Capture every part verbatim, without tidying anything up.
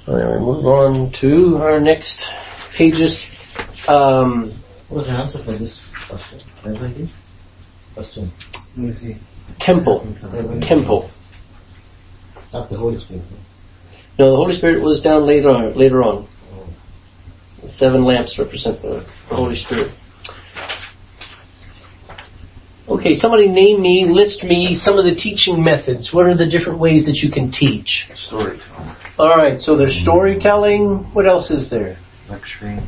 Anyway, move on to our next pages. Um, what was the answer for this question? Everybody? Question. Let me see. Temple. Temple. Not the Holy Spirit. No, the Holy Spirit was down later on. Later on. Oh. The seven lamps represent the Holy Spirit. Okay, somebody name me, list me some of the teaching methods. What are the different ways that you can teach? Storytelling. All right, so there's storytelling. What else is there? Lecturing.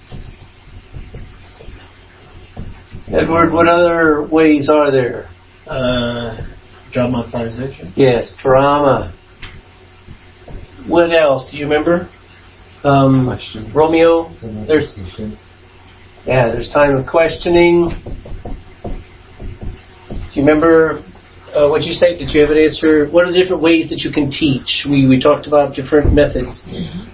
Edward, what other ways are there? Uh, dramatization. Yes, drama. What else? Do you remember? Um, Question. Romeo. There's yeah. There's time of questioning. Do you remember uh, what you said? Did you have an answer? What are the different ways that you can teach? We we talked about different methods. Mm-hmm.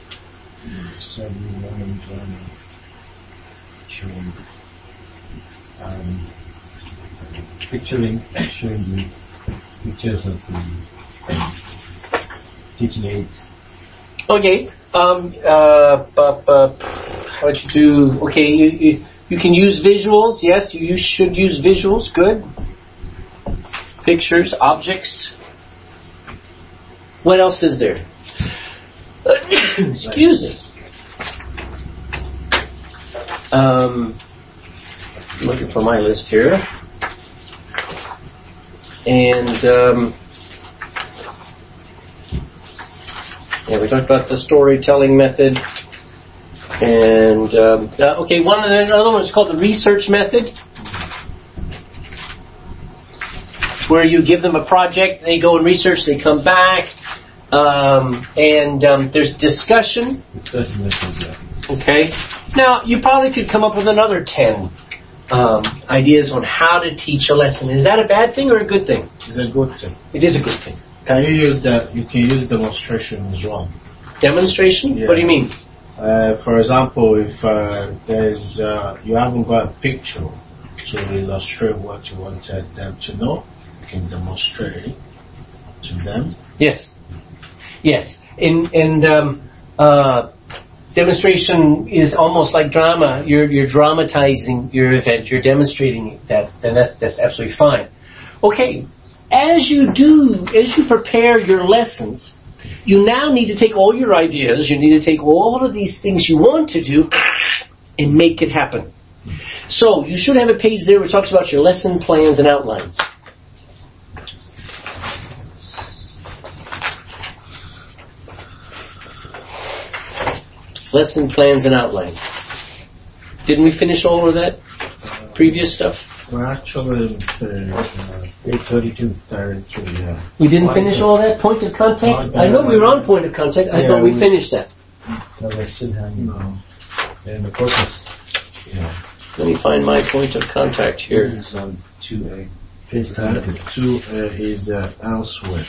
Um, picturing, showing the pictures of the teaching aids. Okay. Um. Uh. But, but how would you do? Okay. You, you you can use visuals. Yes. You, you should use visuals. Good. Pictures, objects. What else is there? Excuse me. Um, I'm looking for my list here. And, um, yeah, we talked about the storytelling method. And, um, uh, okay, one of the other one is called the research method, where you give them a project, they go and research, they come back, um, and um, there's discussion. Okay. Now, you probably could come up with another ten um, ideas on how to teach a lesson. Is that a bad thing or a good thing? It's a good thing. It is a good thing. Can you use that? You can use demonstration as well. Demonstration? Yeah. What do you mean? Uh, for example, if uh, there's uh, you haven't got a picture to illustrate what you wanted them to know, you can demonstrate it to them. Yes. Yes. In and um, uh, demonstration is almost like drama. You're you're dramatizing your event. You're demonstrating that, and that's that's absolutely fine. Okay. As you do, as you prepare your lessons, you now need to take all your ideas. You need to take all of these things you want to do and make it happen. So you should have a page there which talks about your lesson plans and outlines. Lesson plans and outlines. Didn't we finish all of that previous stuff? Well, actually, uh, eight thirty-two, thirty-two, yeah. We didn't finish all that? Point of contact? I know we were on point of contact. I yeah, thought we, we finished that. No, they still have no. And the focus, yeah. Let me find my point of contact here. It's on two A. Uh, two A is uh, elsewhere.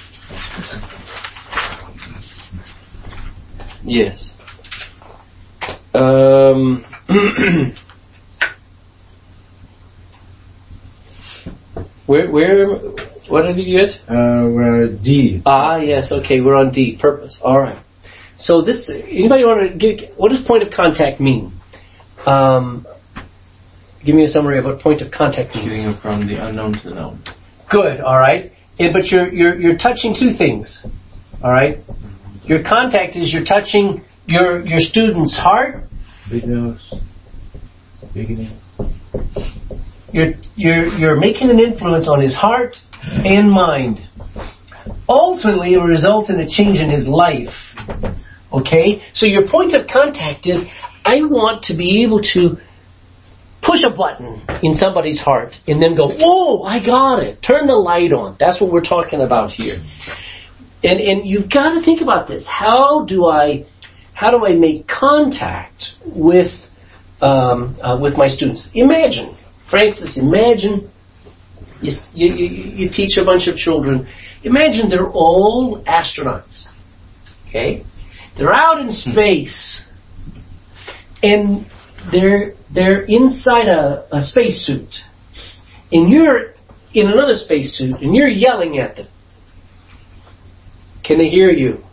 Yes. Um... Where, where, what did you get? Uh, we're D. Ah, yes, okay, we're on D, purpose. All right. So this, anybody want to give, what does point of contact mean? Um, give me a summary of what point of contact means. Getting from the unknown to the known. Good, all right. And, but you're, you're, you're touching two things, all right? Your contact is you're touching your, your student's heart. Beginners. Beginning. You're, you're, you're making an influence on his heart and mind. Ultimately, it will result in a change in his life. Okay? So your point of contact is, I want to be able to push a button in somebody's heart and then go, whoa, I got it. Turn the light on. That's what we're talking about here. And, and you've got to think about this. How do I, how do I make contact with, um, uh, with my students? Imagine. Francis, imagine you, you, you teach a bunch of children. Imagine they're all astronauts. Okay? They're out in space. And they're they're inside a, a spacesuit. And you're in another spacesuit and you're yelling at them. Can they hear you?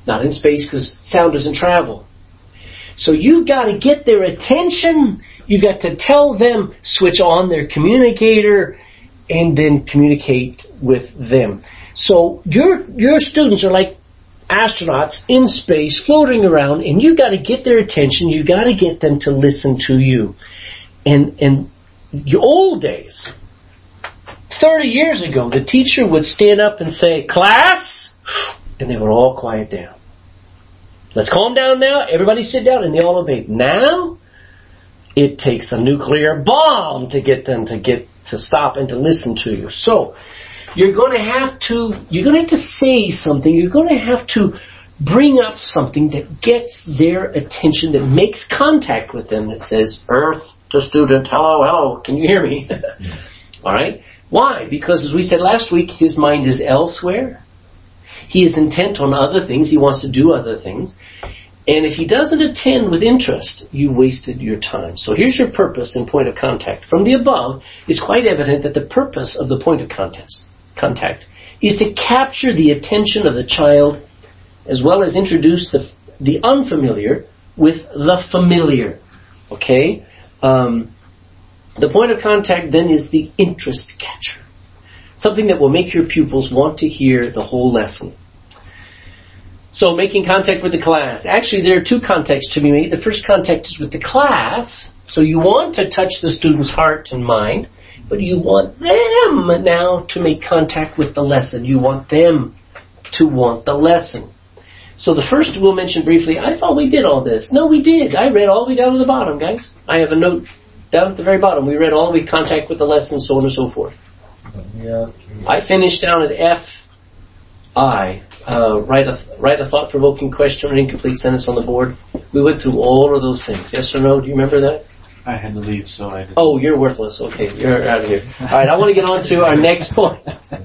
Not in space because sound doesn't travel. So you've got to get their attention. You've got to tell them, switch on their communicator, and then communicate with them. So your your students are like astronauts in space floating around, and you've got to get their attention. You've got to get them to listen to you. And in the old days, thirty years ago, the teacher would stand up and say, "Class," and they would all quiet down. Let's calm down now. Everybody sit down, and they all obeyed. Now, it takes a nuclear bomb to get them to get to stop and to listen to you. So, you're going to have to, you're going to have to say something. You're going to have to bring up something that gets their attention, that makes contact with them, that says, "Earth to student, hello, hello, can you hear me?" All right? Why? Because as we said last week, his mind is elsewhere. He is intent on other things. He wants to do other things. And if he doesn't attend with interest, you wasted your time. So here's your purpose and point of contact. From the above, it's quite evident that the purpose of the point of contest, contact is to capture the attention of the child, as well as introduce the the unfamiliar with the familiar. Okay? Um, the point of contact then is the interest catcher. Something that will make your pupils want to hear the whole lesson. So making contact with the class. Actually, there are two contacts to be made. The first contact is with the class. So you want to touch the student's heart and mind, but you want them now to make contact with the lesson. You want them to want the lesson. So the first we'll mention briefly, I thought we did all this. No, we did. I read all the way down to the bottom, guys. I have a note down at the very bottom. We read all the way contact with the lesson, so on and so forth. Yeah. I finished down at F I. Uh, write a write a thought-provoking question or incomplete sentence on the board. We went through all of those things. Yes or no? Do you remember that? I had to leave, so I didn't. Oh, you're worthless. Okay, you're out of here. All right, I want to get on to our next point.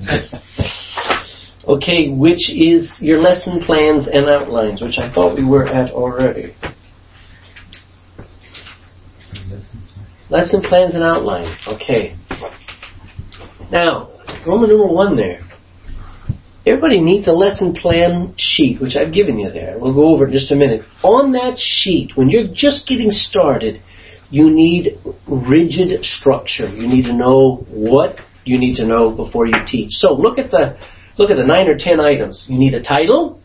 Okay, which is your lesson plans and outlines, which I thought we were at already. Lesson plans and outlines. Okay. Now, Roman numeral one there. Everybody needs a lesson plan sheet, which I've given you there. We'll go over it in just a minute. On that sheet, when you're just getting started, you need rigid structure. You need to know what you need to know before you teach. So look at the look at the nine or ten items. You need a title.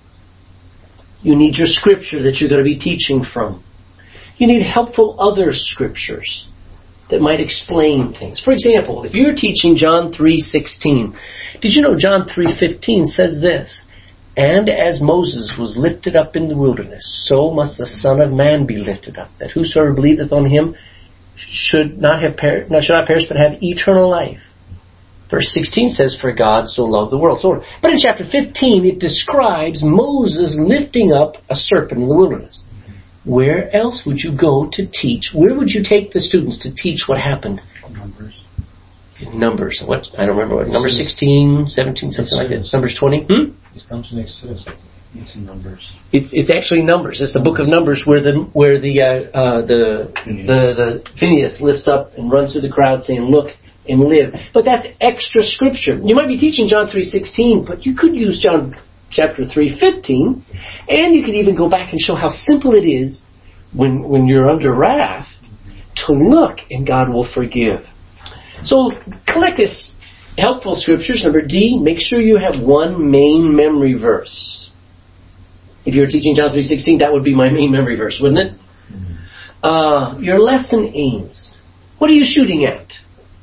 You need your scripture that you're going to be teaching from. You need helpful other scriptures that might explain things. For example, if you're teaching John three sixteen, did you know John three fifteen says this? "And as Moses was lifted up in the wilderness, so must the Son of Man be lifted up, that whosoever believeth on him should not have per- not, should not perish, but have eternal life." Verse sixteen says, "For God so loved the world." So, but in chapter fifteen, it describes Moses lifting up a serpent in the wilderness. Where else would you go to teach? Where would you take the students to teach what happened? Numbers. Numbers. What? I don't remember what. Number sixteen, seventeen, something like that. Numbers twenty. Hmm? It comes next to us. It's in Numbers. It's it's actually Numbers. It's the book of Numbers where the where the uh, uh, the Phineas. the the Phineas lifts up and runs through the crowd saying, "Look and live." But that's extra scripture. You might be teaching John three sixteen, but you could use John chapter three fifteen, and you could even go back and show how simple it is when when you're under wrath to look, and God will forgive. So collect this helpful scriptures. Number D, make sure you have one main memory verse. If you were teaching John three sixteen, that would be my main memory verse, wouldn't it? Mm-hmm. Uh, your lesson aims. What are you shooting at?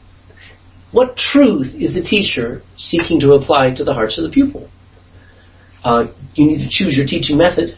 What truth is the teacher seeking to apply to the hearts of the pupil? Uh, you need to choose your teaching method.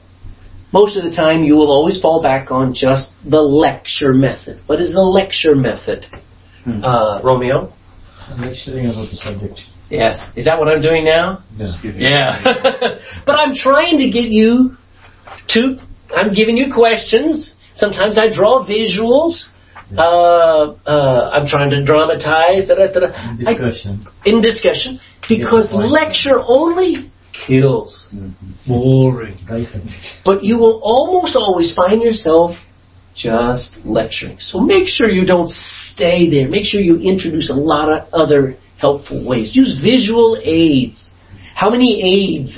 Most of the time, you will always fall back on just the lecture method. What is the lecture method? Hmm. Uh, Romeo? I'm lecturing about the subject. Yes. Is that what I'm doing now? Yes. Yeah. But I'm trying to get you to, I'm giving you questions. Sometimes I draw visuals. Yeah. Uh, uh, I'm trying to dramatize. Da, da, da, da. In discussion. I, in discussion. Because lecture only kills. Mm-hmm. Boring. But you will almost always find yourself just lecturing. So make sure you don't stay there. Make sure you introduce a lot of other helpful ways. Use visual aids. How many aids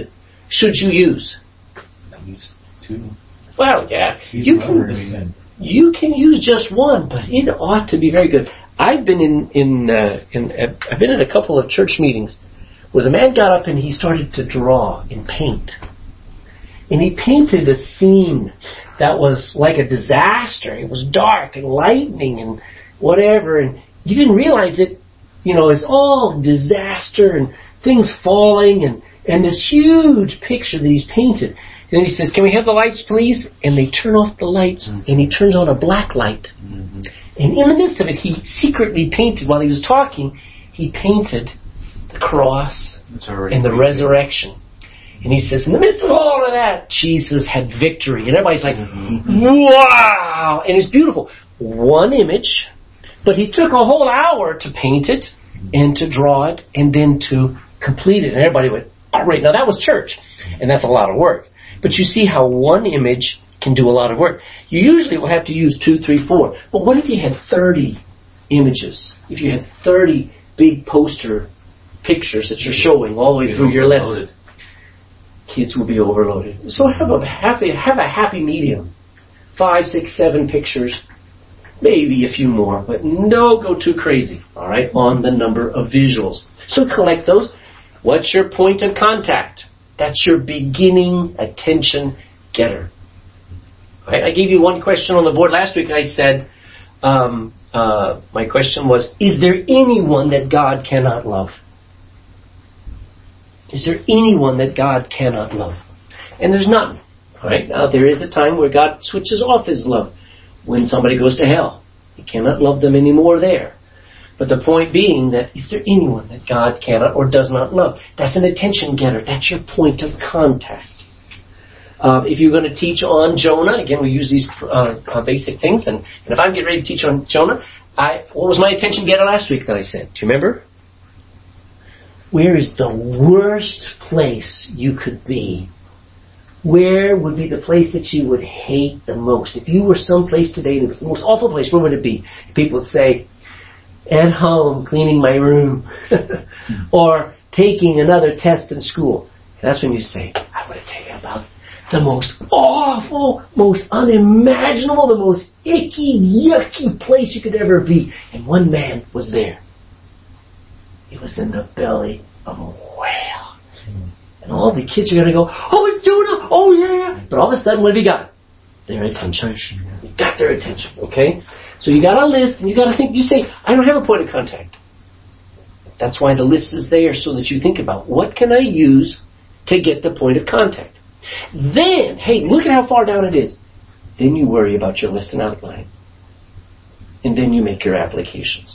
should you use? Use two. Well, yeah, Use you one or can ten. you can use just one, but it ought to be very good. I've been in in uh, in I've been in a couple of church meetings where the man got up and he started to draw and paint, and he painted a scene that was like a disaster. It was dark and lightning and whatever, and you didn't realize it. You know, it's all disaster and things falling and and this huge picture that he's painted. And he says, "Can we have the lights, please?" And they turn off the lights, mm-hmm. and he turns on a black light. Mm-hmm. And in the midst of it, he secretly painted, while he was talking, he painted the cross and the resurrection. And he says, in the midst of all of that, Jesus had victory. And everybody's like, mm-hmm. wow! And it's beautiful. One image, but he took a whole hour to paint it and to draw it and then to complete it. And everybody went, great. Now that was church, and that's a lot of work. But you see how one image can do a lot of work. You usually will have to use two, three, four. But what if you had thirty images? If you had thirty big poster pictures that you're showing all the way through your lesson, kids will be overloaded. So have a happy, have a happy medium. Five, six, seven pictures, maybe a few more, but no go too crazy, all right, on the number of visuals. So collect those. What's your point of contact? That's your beginning attention getter. Right? I gave you one question on the board last week. I said, um, uh, my question was, is there anyone that God cannot love? Is there anyone that God cannot love? And there's none. Right? Now, there is a time where God switches off His love. When somebody goes to hell, He cannot love them anymore there. But the point being that is there anyone that God cannot or does not love? That's an attention getter. That's your point of contact. Um, if you're going to teach on Jonah, again, we use these uh, uh, basic things. And, and if I'm getting ready to teach on Jonah, I, what was my attention getter last week that I said? Do you remember? Where is the worst place you could be? Where would be the place that you would hate the most? If you were someplace today and it was the most awful place, where would it be? People would say, at home, cleaning my room, or taking another test in school. And that's when you say, I want to tell you about the most awful, most unimaginable, the most icky, yucky place you could ever be. And one man was there. He was in the belly of a whale. And all the kids are going to go, oh, it's Jonah, oh yeah. But all of a sudden, what have you got? Their attention. You got their attention, okay? So you got a list, and you got to think, you say, I don't have a point of contact. That's why the list is there, so that you think about, what can I use to get the point of contact? Then, hey, look at how far down it is. Then you worry about your lesson outline. And then you make your applications.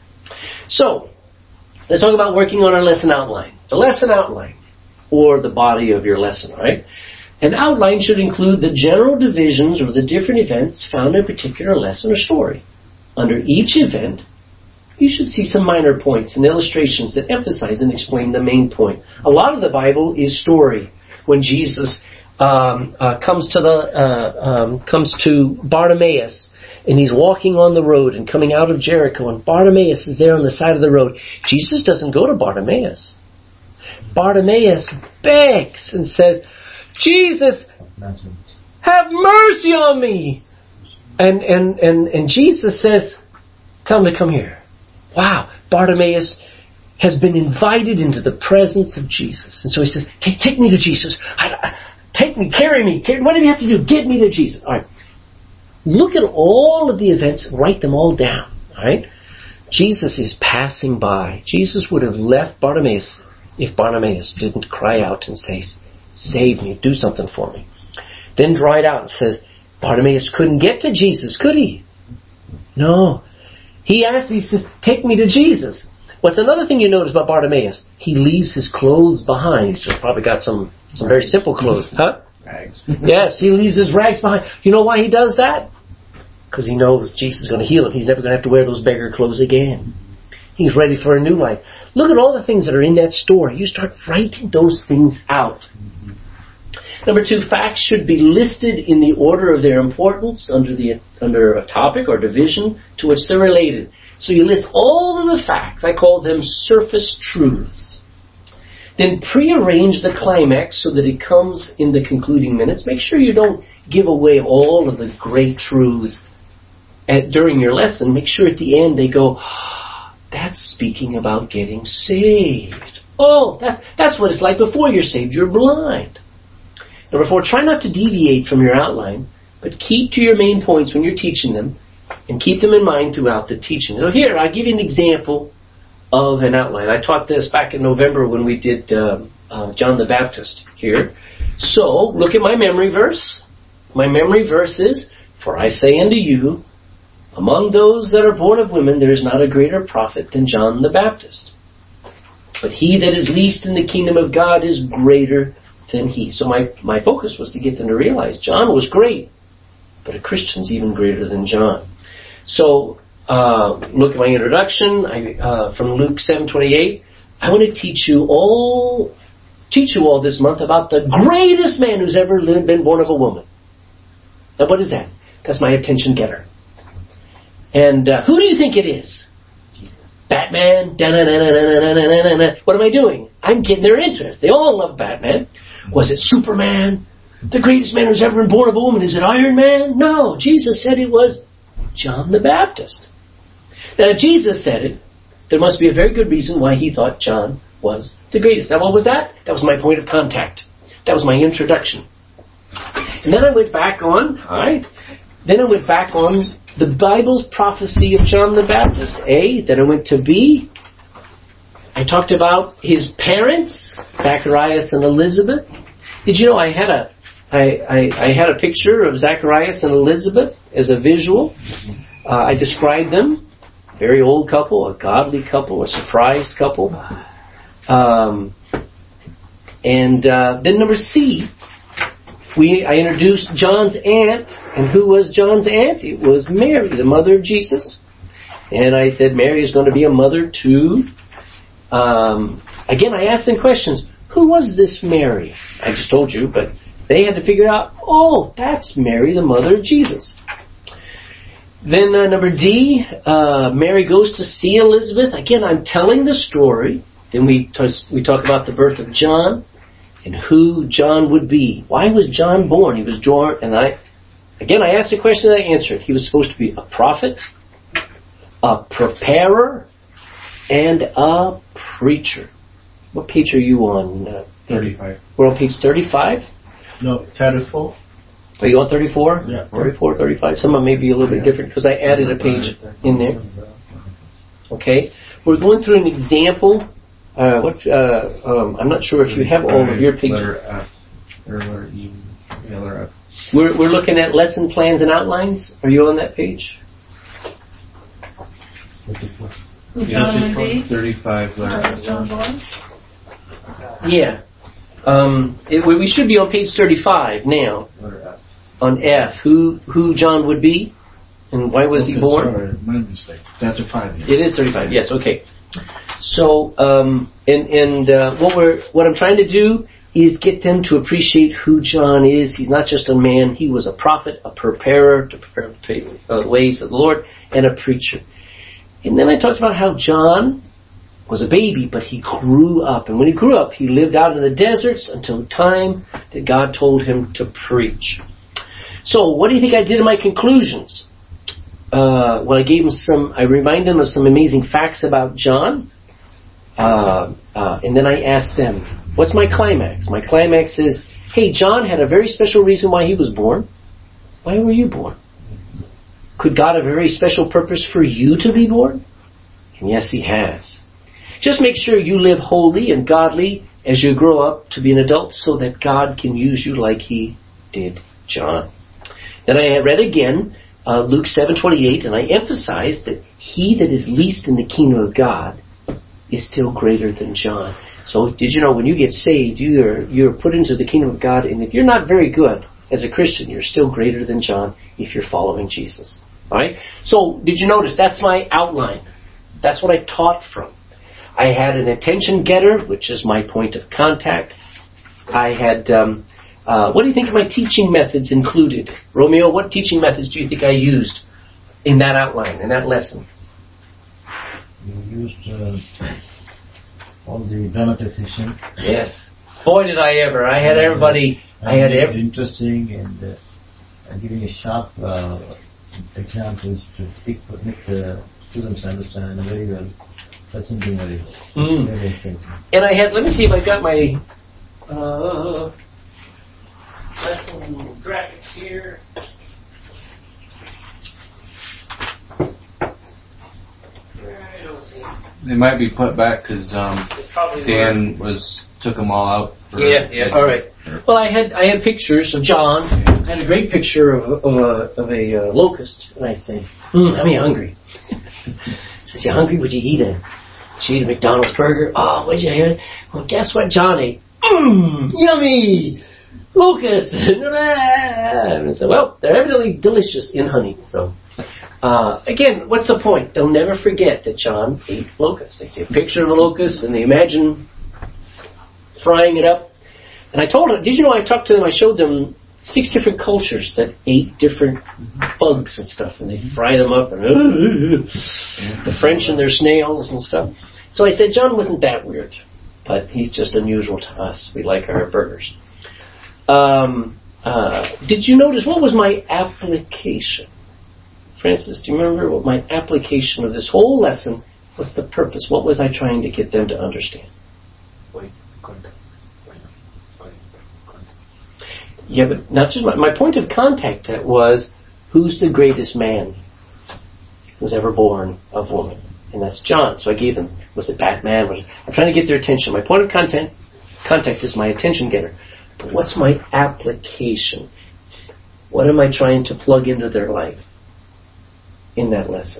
So, let's talk about working on our lesson outline. The lesson outline, or the body of your lesson, right? An outline should include the general divisions or the different events found in a particular lesson or story. Under each event, you should see some minor points and illustrations that emphasize and explain the main point. A lot of the Bible is story. When Jesus um, uh, comes to the uh, um, comes to Bartimaeus, and he's walking on the road and coming out of Jericho, and Bartimaeus is there on the side of the road. Jesus doesn't go to Bartimaeus. Bartimaeus begs and says, Jesus, have mercy on me. And, and, and, and Jesus says, tell him to come here. Wow. Bartimaeus has been invited into the presence of Jesus. And so he says, take, take me to Jesus. I, I, take me, carry me. Carry, whatever you have to do, get me to Jesus. All right. Look at all of the events. Write them all down. All right. Jesus is passing by. Jesus would have left Bartimaeus if Bartimaeus didn't cry out and say, save me, do something for me. Then dried out and says, Bartimaeus couldn't get to Jesus, could he? No. He asked, he says, take me to Jesus. What's another thing you notice about Bartimaeus? He leaves his clothes behind. He's probably got some, some very simple clothes. Huh? Rags. Yes, he leaves his rags behind. You know why he does that? Because he knows Jesus is going to heal him. He's never going to have to wear those beggar clothes again. He's ready for a new life. Look at all the things that are in that story. You start writing those things out. Mm-hmm. Number two, facts should be listed in the order of their importance under the under a topic or division to which they're related. So you list all of the facts. I call them surface truths. Then prearrange the climax so that it comes in the concluding minutes. Make sure you don't give away all of the great truths at, during your lesson. Make sure at the end they go, oh, that's speaking about getting saved. Oh, that, that's what it's like before you're saved. You're blind. Number four, try not to deviate from your outline, but keep to your main points when you're teaching them, and keep them in mind throughout the teaching. So here, I'll give you an example of an outline. I taught this back in November when we did uh, uh, John the Baptist here. So, look at my memory verse. My memory verse is, for I say unto you, among those that are born of women, there is not a greater prophet than John the Baptist. But he that is least in the kingdom of God is greater than he. So my, my focus was to get them to realize John was great, but a Christian's even greater than John. So, uh, look at my introduction I, uh, from Luke seven twenty-eight. I want to teach you all, teach you all this month about the greatest man who's ever lived, been born of a woman. Now, what is that? That's my attention getter. And uh, who do you think it is? Batman. Da-na-na-na-na-na-na-na-na. What am I doing? I'm getting their interest. They all love Batman. Was it Superman? The greatest man who's ever been born of a woman? Is it Iron Man? No. Jesus said it was John the Baptist. Now, if Jesus said it, there must be a very good reason why he thought John was the greatest. Now, what was that? That was my point of contact. That was my introduction. And then I went back on, all right? Then I went back on the Bible's prophecy of John the Baptist. A, then I went to B. I talked about his parents, Zacharias and Elizabeth. Did you know I had a I, I, I had a picture of Zacharias and Elizabeth as a visual. Uh, I described them. Very old couple, a godly couple, a surprised couple. Um, and uh, then number C, we I introduced John's aunt. And who was John's aunt? It was Mary, the mother of Jesus. And I said Mary is going to be a mother too. Um, again, I asked them questions. Who was this Mary? I just told you, but they had to figure out, oh, that's Mary, the mother of Jesus. Then uh, number D, uh, Mary goes to see Elizabeth. Again, I'm telling the story. Then we t- we talk about the birth of John and who John would be. Why was John born? He was born, and I, again, I asked a question and I answered. He was supposed to be a prophet, a preparer, and a preacher. What page are you on? Uh, thirty-five. We're on page thirty-five? No, thirty-four. Are you on thirty-four? Yeah. thirty-four, thirty-five. Some of them may be a little bit different because I added a page in there. Okay. We're going through an example. Uh, what? Uh, um, I'm not sure if you have all of your pages. Letter F. Or letter E. Yeah, letter F. We're, we're looking at lesson plans and outlines. Are you on that page? John B. thirty-five, letter F. John Boy. Yeah. Um, it, we should be on page thirty-five now. Letter F. On F, who who John would be, and why was he born? Sorry, my mistake. thirty-five. It is thirty-five. Yes. Okay. So, um, and and uh, what we're what I'm trying to do is get them to appreciate who John is. He's not just a man. He was a prophet, a preparer to prepare the uh, ways of the Lord, and a preacher. And then I talked about how John was a baby, but he grew up. And when he grew up, he lived out in the deserts until the time that God told him to preach. So, what do you think I did in my conclusions? Uh, well, I gave him some, I reminded them of some amazing facts about John. Uh, uh, and then I asked them, what's my climax? My climax is, hey, John had a very special reason why he was born. Why were you born? Could God have a very special purpose for you to be born? And yes, He has. Just make sure you live holy and godly as you grow up to be an adult so that God can use you like He did John. Then I read again uh, Luke seven twenty-eight, and I emphasized that he that is least in the kingdom of God is still greater than John. So did you know when you get saved, you're, you're put into the kingdom of God, and if you're not very good as a Christian, you're still greater than John if you're following Jesus. All right? So did you notice that's my outline? That's what I taught from. I had an attention getter, which is my point of contact. I had, um, uh, what do you think my teaching methods included? Romeo, what teaching methods do you think I used in that outline, in that lesson? You used uh, all the dramatization. Yes. Boy, did I ever. I had everybody, And I had it was every, interesting and uh, and giving a sharp uh, examples to make, make the students understand very well. That's something very, Mm. very exciting. and I had, let me see if I got my, uh, lesson graphics here. I don't see it. They might be put back because um, It's probably Dan was took them all out. For Yeah, yeah, all right. Well, I had I had pictures of John. I had a great picture of, of a of a uh, locust, and I said, mm, "I'm hungry." Says, "You hungry? Would you eat a? Would you eat a McDonald's burger? Oh, would you eat? Well, guess what John ate? Mmm, yummy locust." And I said, "Well, they're evidently delicious in honey." So, uh, again, what's the point? They'll never forget that John ate locusts. They see a picture of a locust, and they imagine frying it up. And I told them, did you know I talked to them, I showed them six different cultures that ate different bugs and stuff, and they fry them up, and the French and their snails and stuff. So I said, John wasn't that weird, but he's just unusual to us. We like our burgers. Um, uh, did you notice, what was my application? Francis, do you remember what my application of this whole lesson, what's the purpose? What was I trying to get them to understand? Yeah, but not just my, my point of contact that was, who's the greatest man who's ever born of woman? And that's John. So I gave them, was it Batman? Was it, I'm trying to get their attention. My point of content, contact is my attention getter. But what's my application? What am I trying to plug into their life in that lesson?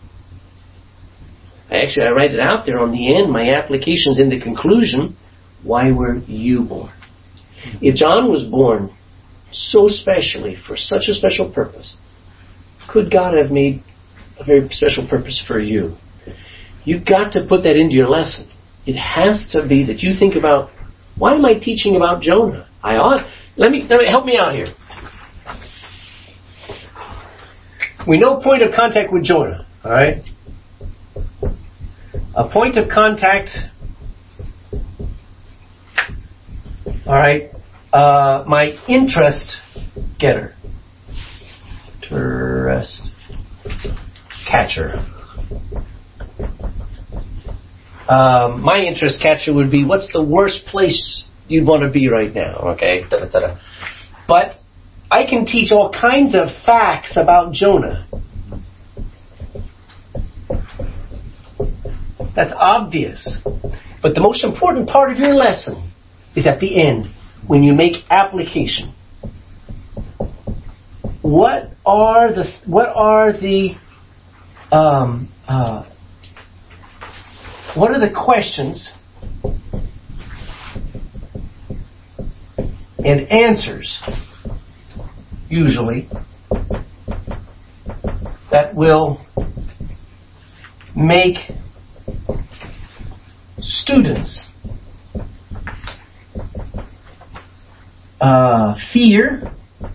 I actually, I write it out there on the end. My application's in the conclusion. Why were you born? If John was born so specially for such a special purpose, could God have made a very special purpose for you? You've got to put that into your lesson. It has to be that you think about, why am I teaching about Jonah? I ought, let me, let me help me out here. We know point of contact with Jonah, all right? A point of contact, all right, uh, my interest getter, interest catcher. Um, my interest catcher would be, what's the worst place you'd want to be right now? Okay, da-da-da-da. But I can teach all kinds of facts about Jonah. That's obvious. But the most important part of your lesson is at the end, when you make application. What are the what are the um, uh, what are the questions and answers usually that will make students uh, fear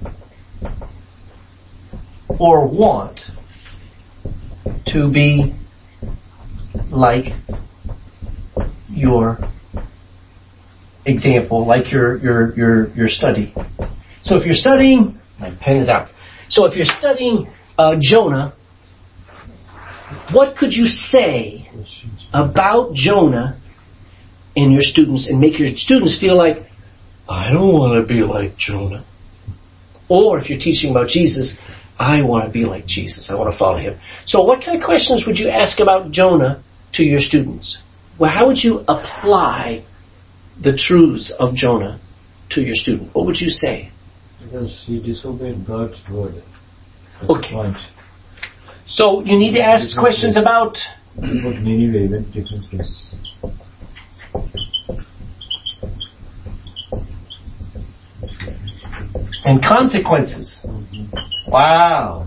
or want to be like your example, like your your your your study. So if you're studying, my pen is out. So if you're studying uh, Jonah, what could you say about Jonah in your students and make your students feel like, I don't want to be like Jonah? Or if you're teaching about Jesus, I want to be like Jesus. I want to follow him. So what kind of questions would you ask about Jonah to your students? Well, how would you apply the truths of Jonah to your student? What would you say? Because he disobeyed God's word. That's Okay. the point. So you need to ask questions about... About Nineveh, even different places. and consequences. Wow.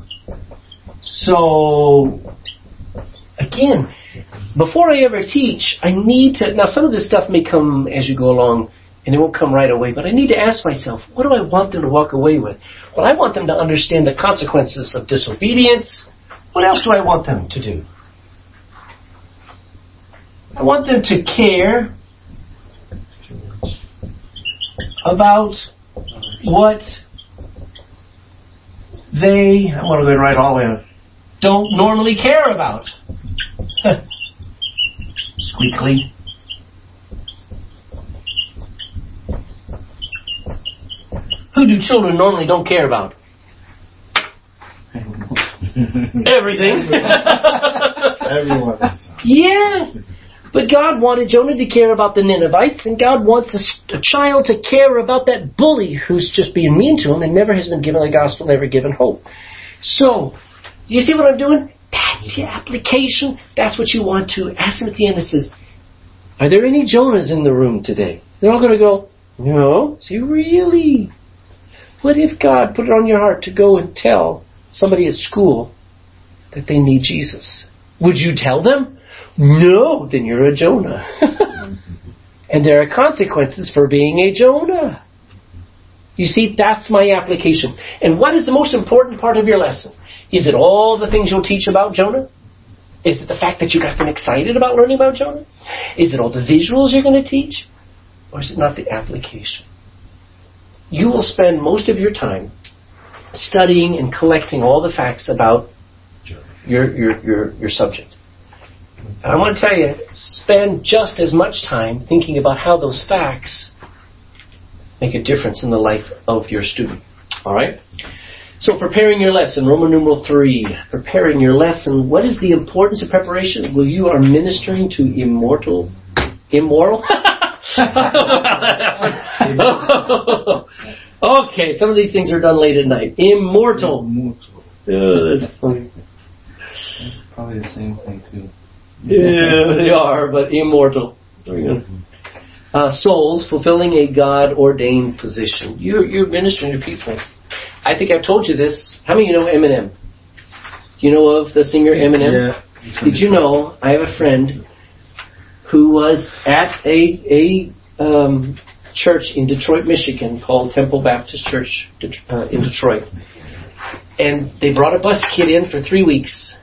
So, again, before I ever teach, I need to... Now, some of this stuff may come as you go along, and it won't come right away, but I need to ask myself, what do I want them to walk away with? Well, I want them to understand the consequences of disobedience. What else do I want them to do? I want them to care about what they, I'm going to write all in, don't normally care about. Squeakly. Who do children normally don't care about? Everything. Everyone is. Yes. But God wanted Jonah to care about the Ninevites, and God wants a, a child to care about that bully who's just being mean to him and never has been given the gospel, never given hope. So, do you see what I'm doing? That's your application. That's what you want to ask him at the end. It says, are there any Jonahs in the room today? They're all going to go, no. Say, really? What if God put it on your heart to go and tell somebody at school that they need Jesus? Would you tell them? No, then you're a Jonah. And there are consequences for being a Jonah. You see, that's my application. And what is the most important part of your lesson? Is it all the things you'll teach about Jonah? Is it the fact that you got them excited about learning about Jonah? Is it all the visuals you're going to teach? Or is it not the application? You will spend most of your time studying and collecting all the facts about your your your, your subject. And I want to tell you, spend just as much time thinking about how those facts make a difference in the life of your student. All right? So preparing your lesson, Roman numeral three, preparing your lesson. What is the importance of preparation? Well, you are ministering to immortal, immoral? Okay, some of these things are done late at night. Immortal. Immortal. Oh, that's funny. Probably the same thing too. Yeah, they are, but immortal. There we go. Uh, souls fulfilling a God-ordained position. You're, you're ministering to people. I think I've told you this. How many of you know Eminem? Do you know of the singer Eminem? Yeah. Did you know I have a friend who was at a a um, church in Detroit, Michigan called Temple Baptist Church uh, in Detroit. And they brought a bus kid in for three weeks.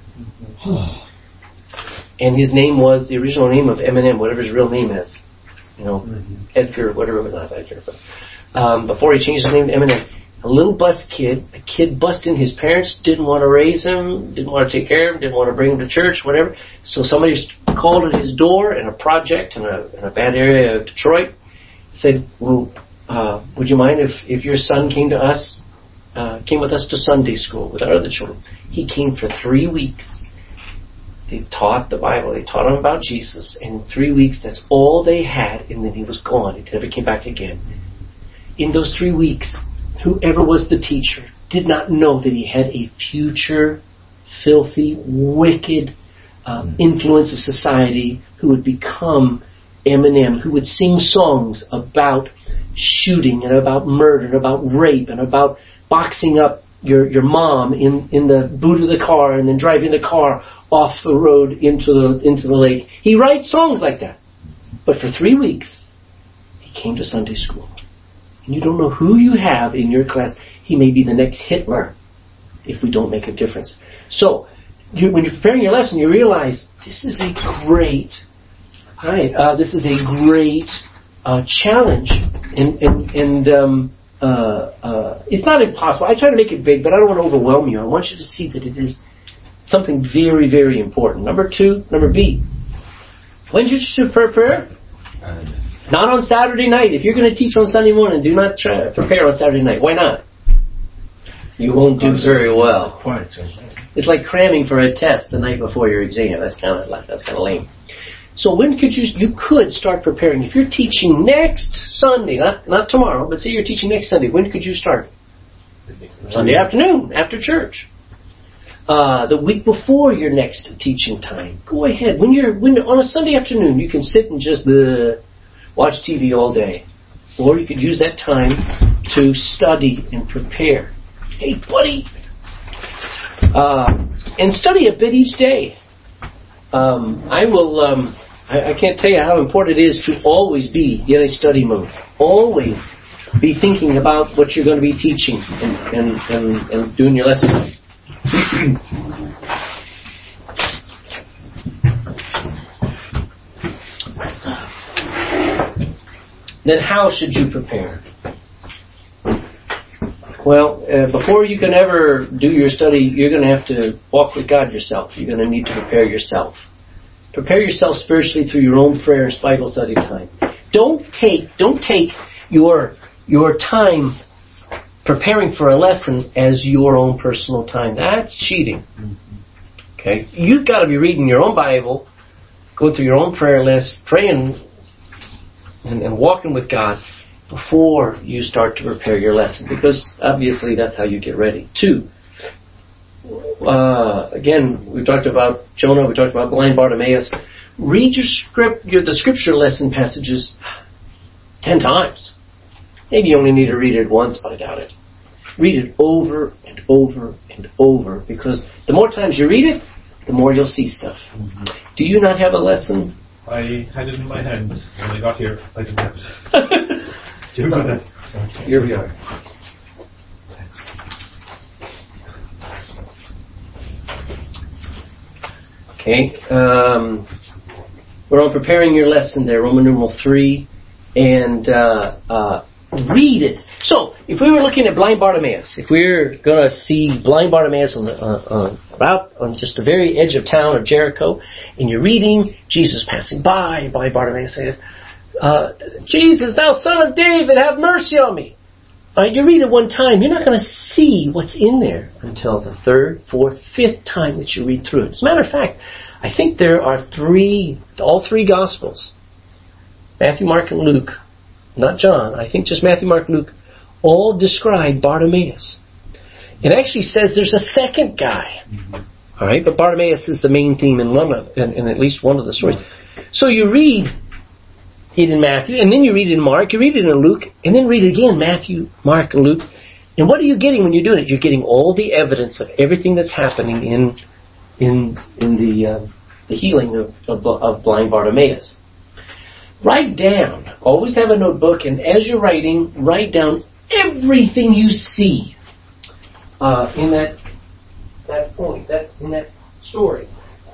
And his name was the original name of Eminem, whatever his real name is. You know, mm-hmm. Edgar, whatever, not Edgar, but um, before he changed his name to Eminem. A little bus kid, a kid busted in. His parents didn't want to raise him, didn't want to take care of him, didn't want to bring him to church, whatever. So somebody called at his door in a project in a, in a bad area of Detroit, said, well, uh, would you mind if, if your son came to us, uh, came with us to Sunday school with our other children? He came for three weeks. They taught the Bible. They taught him about Jesus. And in three weeks, that's all they had. And then he was gone. He never came back again. In those three weeks, whoever was the teacher did not know that he had a future, filthy, wicked um, influence of society who would become Eminem, who would sing songs about shooting and about murder and about rape and about boxing up your your mom in, in the boot of the car and then driving the car off the road into the into the lake. He writes songs like that. But for three weeks, he came to Sunday school. And you don't know who you have in your class. He may be the next Hitler if we don't make a difference. So, you, when you're preparing your lesson, you realize this is a great, right? Uh, this is a great uh, challenge, and and and um, uh, uh, it's not impossible. I try to make it big, but I don't want to overwhelm you. I want you to see that it is something very, very important. Number two, number B. When did you prepare? Not on Saturday night. If you're going to teach on Sunday morning, do not try to prepare on Saturday night. Why not? You won't do very well. It's like cramming for a test the night before your exam. That's kind of like that's kind of lame. So when could you you could start preparing? If you're teaching next Sunday, not not tomorrow, but say you're teaching next Sunday, when could you start? Sunday afternoon after church. Uh, the week before your next teaching time, go ahead. When you're when on a Sunday afternoon, you can sit and just uh, watch T V all day, or you could use that time to study and prepare. Hey, buddy, uh, and study a bit each day. Um, I will. Um, I, I can't tell you how important it is to always be in a study mode. Always be thinking about what you're going to be teaching and and, and, and doing your lesson. then how should you prepare? Well, uh, before you can ever do your study, you're going to have to walk with God yourself. You're going to need to prepare yourself. Prepare yourself spiritually through your own prayer and Bible study time. Don't take don't take your your time preparing for a lesson as your own personal time. That's cheating. Okay, you've got to be reading your own Bible, going through your own prayer list, praying and, and walking with God before you start to prepare your lesson, because obviously that's how you get ready. Two, uh, again, we talked about Jonah, we talked about blind Bartimaeus. Read your script, your the scripture lesson passages ten times. Maybe you only need to read it once, but I doubt it. Read it over and over and over, because the more times you read it, the more you'll see stuff. Mm-hmm. Do you not have a lesson? I had it in my hand when I got here. I didn't have it. Do you remember that? Here we are. Okay. Um, we're on preparing your lesson there, Roman numeral three, and uh, uh, read it. So, if we were looking at blind Bartimaeus, if we we're going to see blind Bartimaeus on the uh, uh, out on just the very edge of town of Jericho, and you're reading, Jesus passing by, and blind Bartimaeus says, uh, Jesus, thou son of David, have mercy on me. Uh, you read it one time, you're not going to see what's in there until the third, fourth, fifth time that you read through it. As a matter of fact, I think there are three, all three Gospels, Matthew, Mark, and Luke, not John, I think just Matthew, Mark, Luke, all describe Bartimaeus. It actually says there's a second guy. Mm-hmm. All right, but Bartimaeus is the main theme in one of, in, in at least one of the stories. So you read it in Matthew, and then you read it in Mark, you read it in Luke, and then read it again, Matthew, Mark, and Luke. And what are you getting when you're doing it? You're getting all the evidence of everything that's happening in in in the uh, the healing of, of of blind Bartimaeus. Write down. Always have a notebook, and as you're writing, write down everything you see uh, in that that point, that in that story.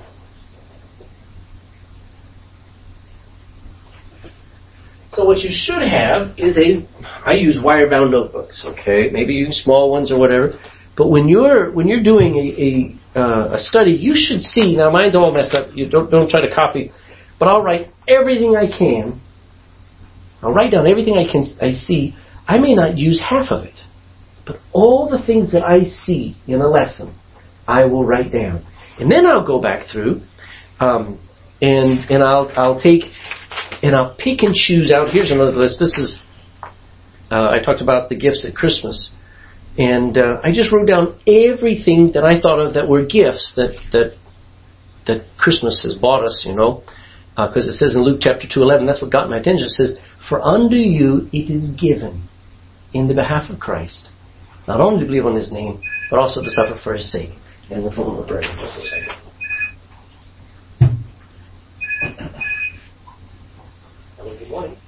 So what you should have is a, I use wire-bound notebooks, okay? Maybe you use small ones or whatever. But when you're when you're doing a a, uh, a study, you should see. Now mine's all messed up. You don't don't try to copy, but I'll write everything I can. I'll write down everything I can. I see. I may not use half of it, but all the things that I see in a lesson, I will write down, and then I'll go back through, um, and and I'll I'll take. And I'll pick and choose out. Here's another list. This is, uh, I talked about the gifts at Christmas. And uh, I just wrote down everything that I thought of that were gifts that that that Christmas has bought us, you know. Because uh, it says in Luke chapter two eleven, that's what got my attention. It says, for unto you it is given in the behalf of Christ, not only to believe on His name, but also to suffer for His sake. And the phone will break. Just a second. Good morning.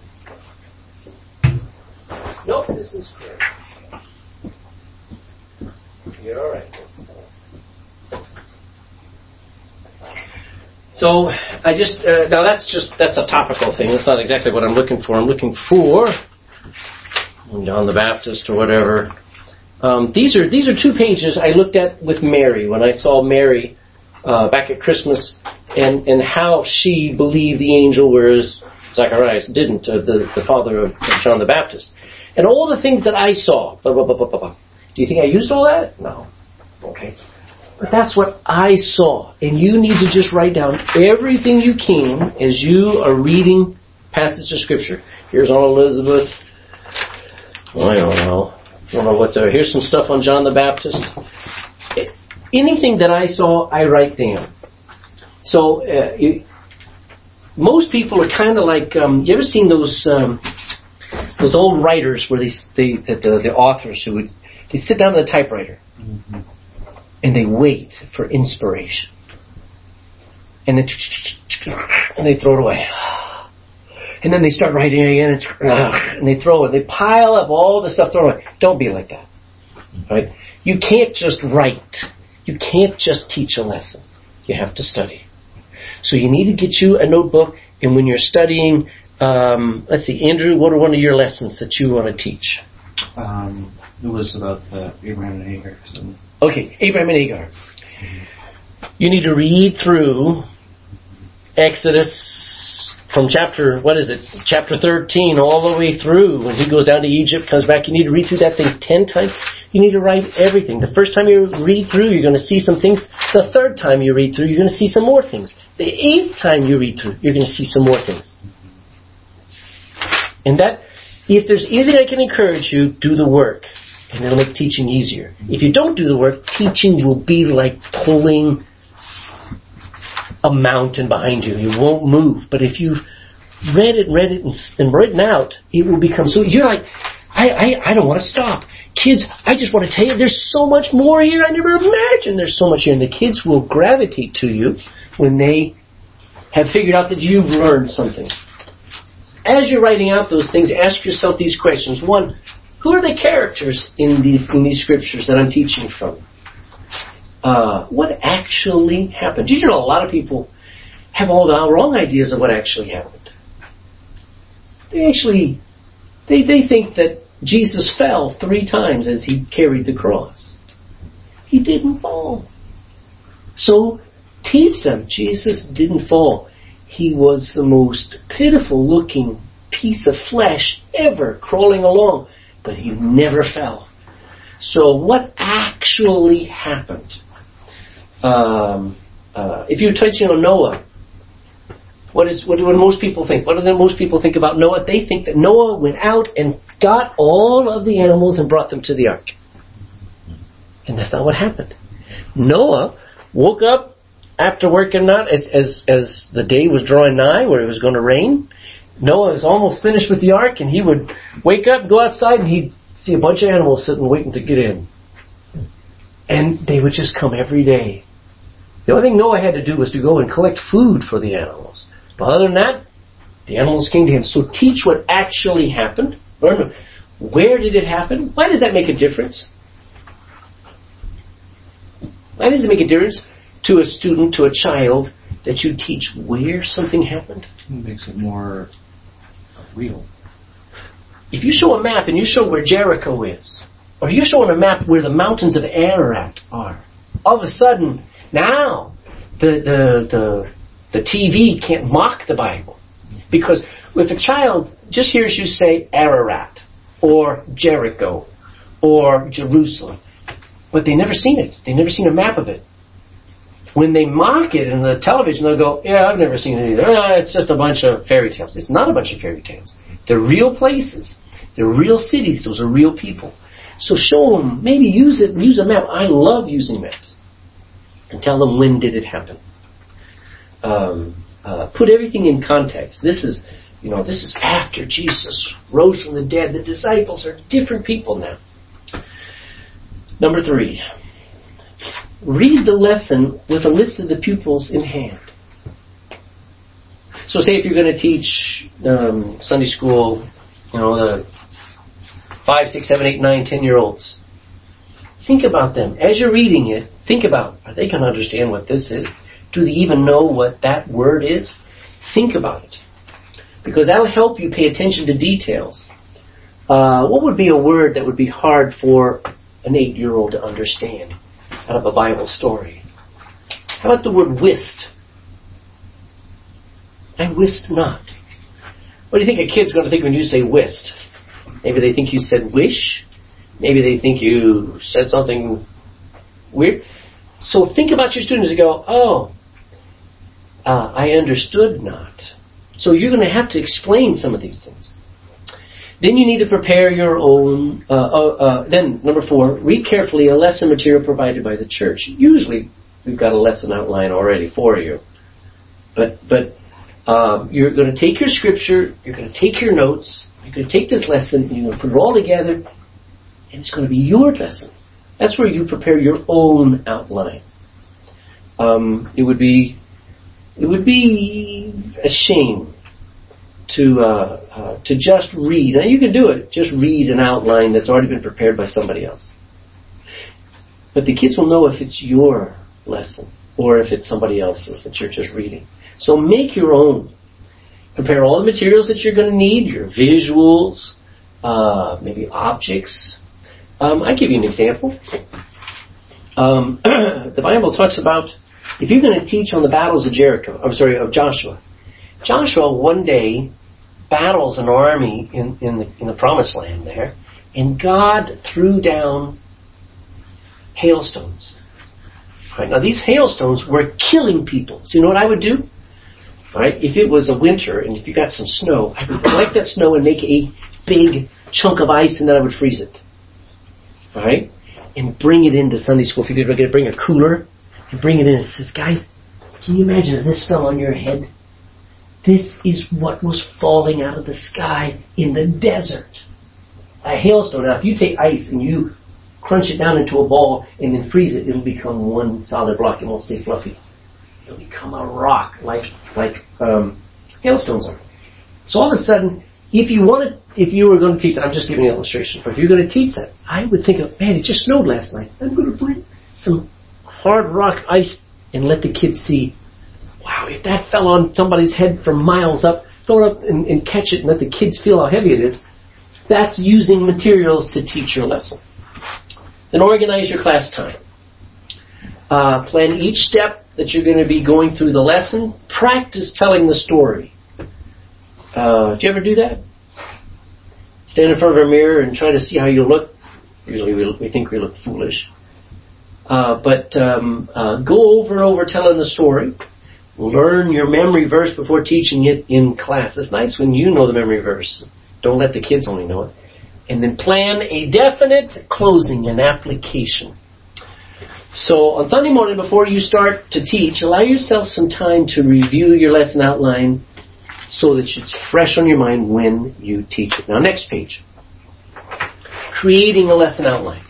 Nope, this is correct. You're all right. So I just uh, now that's just that's a topical thing. That's not exactly what I'm looking for. I'm looking for John the Baptist or whatever. Um, these are these are two pages I looked at with Mary when I saw Mary uh, back at Christmas, and and how she believed the angel, whereas Zacharias didn't, uh, the, the father of John the Baptist. And all the things that I saw. Blah, blah, blah, blah, blah. Do you think I used all that? No. Okay. But that's what I saw. And you need to just write down everything you can as you are reading passages of Scripture. Here's on Elizabeth. I don't know. I don't know what's there. Here's some stuff on John the Baptist. Anything that I saw, I write down. So, uh, you, most people are kind of like, um, you ever seen those um, those old writers where they, they the, the authors who would, they sit down at a typewriter mm-hmm. and they wait for inspiration. And then and they throw it away. And then they start writing again and, and they throw it. They pile up all the stuff thrown away. Don't be like that. Right? You can't just write. You can't just teach a lesson. You have to study. So you need to get you a notebook, and when you're studying, Um, let's see, Andrew, what are one of your lessons that you want to teach? Um, it was about uh, Abraham and Hagar. So. Okay, Abraham and Hagar. You need to read through Exodus from chapter, what is it, chapter thirteen all the way through. When he goes down to Egypt, comes back, you need to read through that thing ten times. You need to write everything. The first time you read through, you're going to see some things. The third time you read through, you're going to see some more things. The eighth time you read through, you're going to see some more things. And that, if there's anything I can encourage you, do the work. And it'll make teaching easier. If you don't do the work, teaching will be like pulling a mountain behind you. You won't move. But if you've read it, read it, and, and written out, it will become so. You're like, I, I, I don't want to stop. Kids, I just want to tell you, there's so much more here. I never imagined there's so much here. And the kids will gravitate to you when they have figured out that you've learned something. As you're writing out those things, ask yourself these questions. One, who are the characters in these in these scriptures that I'm teaching from? Uh, what actually happened? Did you know a lot of people have all the wrong ideas of what actually happened? They actually, they, they think that Jesus fell three times as he carried the cross. He didn't fall. So teach them, Jesus didn't fall. He was the most pitiful looking piece of flesh ever crawling along, but he never fell. So what actually happened? Um, uh, if you're teaching on Noah, what is what do most people think? What do the most people think about Noah? They think that Noah went out and got all of the animals and brought them to the ark. And that's not what happened. Noah woke up after working out as, as, as the day was drawing nigh where it was going to rain. Noah was almost finished with the ark, and he would wake up, go outside, and he'd see a bunch of animals sitting waiting to get in. And they would just come every day. The only thing Noah had to do was to go and collect food for the animals. But other than that, the animals came to him. So teach what actually happened. Learn where did it happen? Why does that make a difference? Why does it make a difference to a student, to a child, that you teach where something happened? It makes it more real. If you show a map and you show where Jericho is, or you show on a map where the mountains of Ararat are, all of a sudden, now, the the the, the T V can't mock the Bible. Because if a child just hears you say Ararat, or Jericho, or Jerusalem, but they've never seen it. They've never seen a map of it. When they mock it in the television, they'll go, yeah, I've never seen it either. Ah, it's just a bunch of fairy tales. It's not a bunch of fairy tales. They're real places. They're real cities. Those are real people. So show them, maybe use it, use a map. I love using maps. And tell them, when did it happen? Um, uh, put everything in context. This is, you know, this is after Jesus rose from the dead. The disciples are different people now. Number three. Read the lesson with a list of the pupils in hand. So say if you're going to teach um, Sunday school, you know, the five, six, seven, eight, nine, ten year olds. Think about them. As you're reading it, think about, are they going to understand what this is? Do they even know what that word is? Think about it. Because that'll help you pay attention to details. Uh, what would be a word that would be hard for an eight-year-old to understand out of a Bible story? How about the word whist? I whist not. What do you think a kid's going to think when you say whist? Maybe they think you said wish. Maybe they think you said something weird. So think about your students and go, oh, uh, I understood not. So you're going to have to explain some of these things. Then you need to prepare your own, uh, uh, uh, then number four, read carefully a lesson material provided by the church. Usually we've got a lesson outline already for you. But, but um, you're going to take your scripture, you're going to take your notes, you're going to take this lesson, and you're going to put it all together, and it's going to be your lesson. That's where you prepare your own outline. Um, it would be, it would be a shame to uh, uh, to just read. Now you can do it. Just read an outline that's already been prepared by somebody else. But the kids will know if it's your lesson or if it's somebody else's that you're just reading. So make your own. Prepare all the materials that you're going to need, your visuals, uh, maybe objects. Um, I'll give you an example. Um, the Bible talks about if you're going to teach on the battles of Jericho, I'm sorry, of Joshua. Joshua one day battles an army in, in, the, in the promised land there, and God threw down hailstones. Right, now these hailstones were killing people. So you know what I would do? All right, if it was a winter and if you got some snow, I would collect that snow and make a big chunk of ice, and then I would freeze it. All right, and bring it into Sunday school. If you could bring a cooler and bring it in, it says, guys, can you imagine if this fell on your head? This is what was falling out of the sky in the desert. A hailstone. Now, if you take ice and you crunch it down into a ball and then freeze it, it'll become one solid rock. It won't stay fluffy. It'll become a rock like like um, hailstones are. So all of a sudden, if you wanted, if you were going to teach, I'm just giving you an illustration, but if you're going to teach that, I would think of, man, it just snowed last night. I'm going to bring some hard rock ice and let the kids see, wow, if that fell on somebody's head from miles up, throw it up and, and catch it and let the kids feel how heavy it is. That's using materials to teach your lesson. Then organize your class time. Uh, plan each step that you're going to be going through the lesson. Practice telling the story. Uh, do you ever do that? Stand in front of a mirror and try to see how you look. Usually we, we think we look foolish. Uh, but um, uh, go over and over telling the story. Learn your memory verse before teaching it in class. It's nice when you know the memory verse. Don't let the kids only know it. And then plan a definite closing and application. So on Sunday morning, before you start to teach, allow yourself some time to review your lesson outline so that it's fresh on your mind when you teach it. Now, next page. Creating a lesson outline.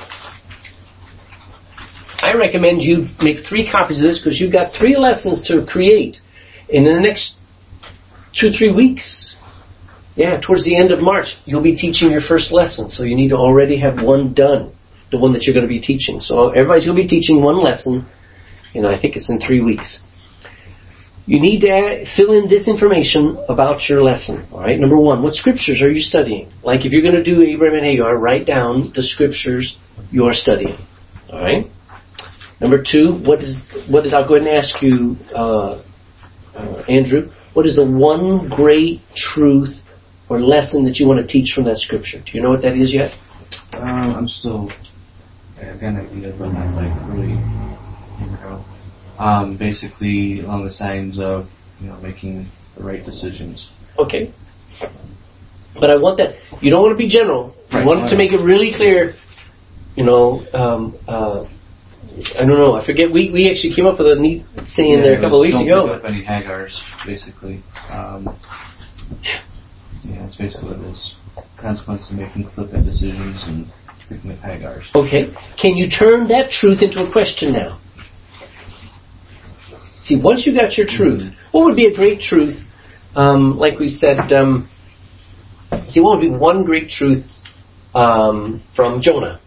I recommend you make three copies of this because you've got three lessons to create. And in the next two, three weeks, yeah, towards the end of March, you'll be teaching your first lesson. So you need to already have one done, the one that you're going to be teaching. So everybody's going to be teaching one lesson, and I think it's in three weeks. You need to add, fill in this information about your lesson. All right. Number one, what scriptures are you studying? Like if you're going to do Abraham and Hagar, write down the scriptures you are studying. All right. Number two, what is what is? I'll go ahead and ask you, uh, uh, Andrew. What is the one great truth or lesson that you want to teach from that scripture? Do you know what that is yet? Um, I'm still again. I think I've been like really, you know, um, basically along the lines of you know making the right decisions. Okay. But I want that. You don't want to be general. You Right. want to make it really clear. You know. Um, uh, I don't know. I forget. We we actually came up with a neat saying yeah, there a couple of weeks don't ago. Don't pick up any Hagars, basically. Um, yeah, that's basically what it is. Consequences of making flippant decisions and picking up Hagars. Okay. Can you turn that truth into a question now? See, once you got your truth, mm-hmm. what would be a great truth? Um, like we said, um, see, what would be one great truth um, from Jonah?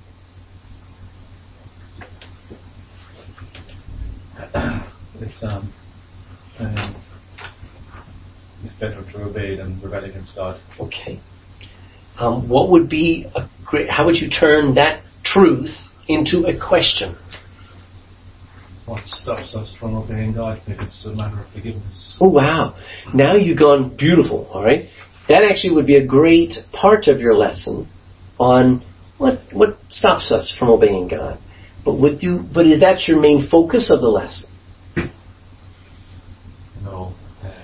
It's, um, um, it's better to obey than rebel against God. Okay. Um, what would be a great? How would you turn that truth into a question? What stops us from obeying God if it's a matter of forgiveness? Oh wow! Now you've gone beautiful. All right. That actually would be a great part of your lesson on what what stops us from obeying God. But would you? But is that your main focus of the lesson? No.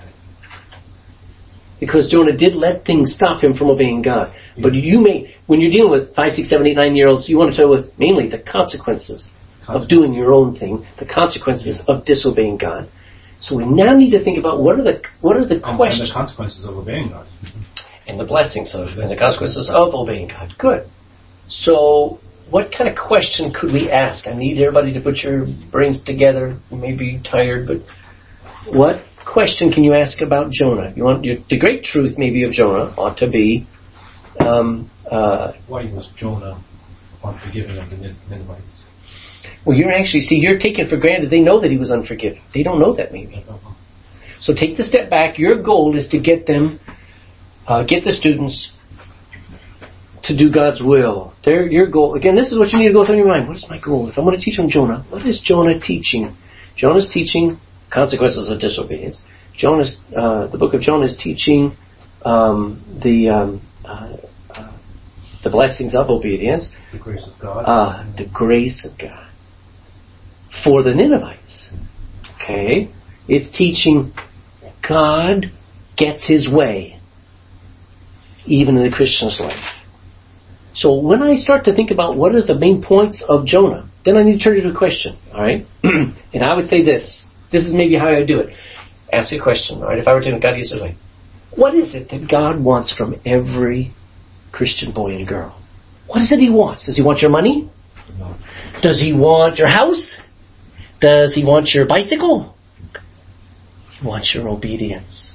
Because Jonah did let things stop him from obeying God. But you may, when you're dealing with five, six, seven, eight, nine year olds, you want to deal with mainly the consequences of doing your own thing, the consequences of disobeying God. So we now need to think about what are the what are the and, questions and the consequences of obeying God, and the blessings of and the consequences of obeying God. Good. So what kind of question could we ask? I need everybody to put your brains together. You may be tired, but what question can you ask about Jonah? You want your, the great truth maybe of Jonah ought to be um, uh, why was Jonah unforgiving of the Ninevites? Well, you're actually see you're taking for granted they know that he was unforgiving. They don't know that maybe. So take the step back. Your goal is to get them, uh, get the students to do God's will. Their, your goal, again, this is what you need to go through in your mind. What is my goal? If I'm going to teach on Jonah, what is Jonah teaching? Jonah's teaching consequences of disobedience. Jonah's, uh, the book of Jonah is teaching um, the um, uh, uh, the blessings of obedience. The grace of God. Uh, the grace of God. For the Ninevites. Okay? It's teaching God gets His way, even in the Christian's life. So when I start to think about what are the main points of Jonah, then I need to turn it to a question. All right? And I would say this. This is maybe how I would do it. Ask a question. All right? If I were to God use this way, what is it that God wants from every Christian boy and girl? What is it He wants? Does He want your money? No. Does He want your house? Does He want your bicycle? He wants your obedience.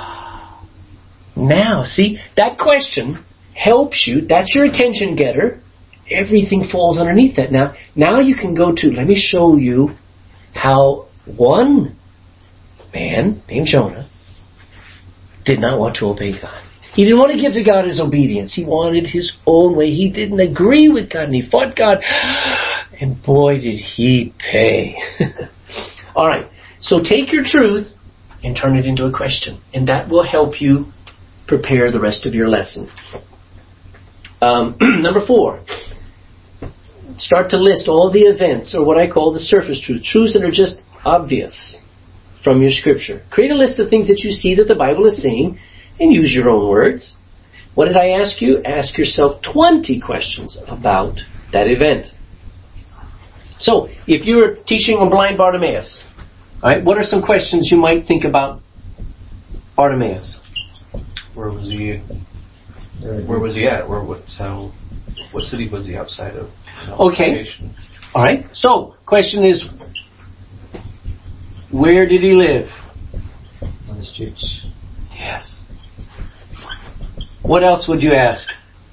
Now, see, that question helps you. That's your attention getter. Everything falls underneath that. Now, now you can go to, let me show you how one man named Jonah did not want to obey God. He didn't want to give to God His obedience. He wanted His own way. He didn't agree with God and he fought God. And boy, did He pay. All right. So take your truth and turn it into a question. And that will help you prepare the rest of your lesson. Um, number four. Start to list all the events, or what I call the surface truths. Truths that are just obvious from your scripture. Create a list of things that you see that the Bible is saying and use your own words. What did I ask you? Ask yourself twenty questions about that event. So, if you were teaching on blind Bartimaeus, all right, what are some questions you might think about Bartimaeus? Where was he? Where was he at? Where what? How? What city was he outside of? Okay. All right. So, question is, where did he live? On the streets. Yes. What else would you ask?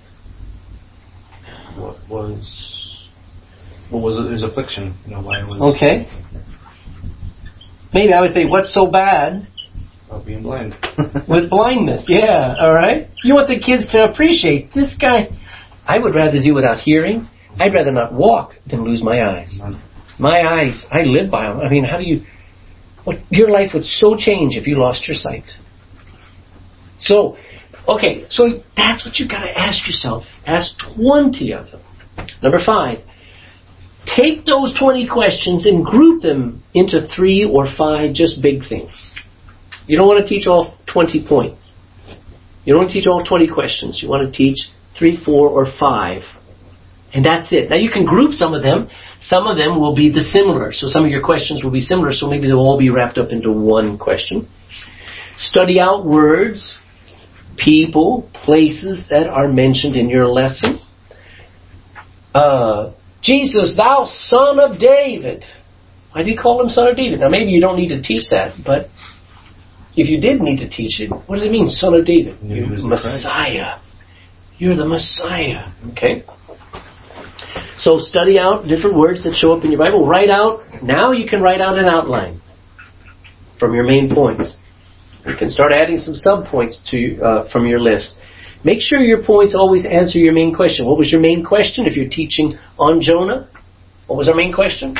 What was? What was his affliction? You know, why was? Okay. Maybe I would say, what's so bad? About being blind. With blindness, yeah, all right? You want the kids to appreciate this guy. I would rather do without hearing. I'd rather not walk than lose my eyes. My eyes, I live by them. I mean, how do you... What, your life would so change if you lost your sight. So, okay, so that's what you've got to ask yourself. Ask twenty of them. Number five, take those twenty questions and group them into three or five just big things. You don't want to teach all twenty points. You don't want to teach all twenty questions. You want to teach three, four, or five. And that's it. Now you can group some of them. Some of them will be dissimilar. So some of your questions will be similar. So maybe they'll all be wrapped up into one question. Study out words, people, places that are mentioned in your lesson. Uh, Jesus, thou son of David. Why do you call him son of David? Now maybe you don't need to teach that, but if you did need to teach it, what does it mean, son of David? You're Messiah. You're the Messiah. Okay? So study out different words that show up in your Bible. Write out. Now you can write out an outline from your main points. You can start adding some sub-points to uh, from your list. Make sure your points always answer your main question. What was your main question if you're teaching on Jonah? What was our main question?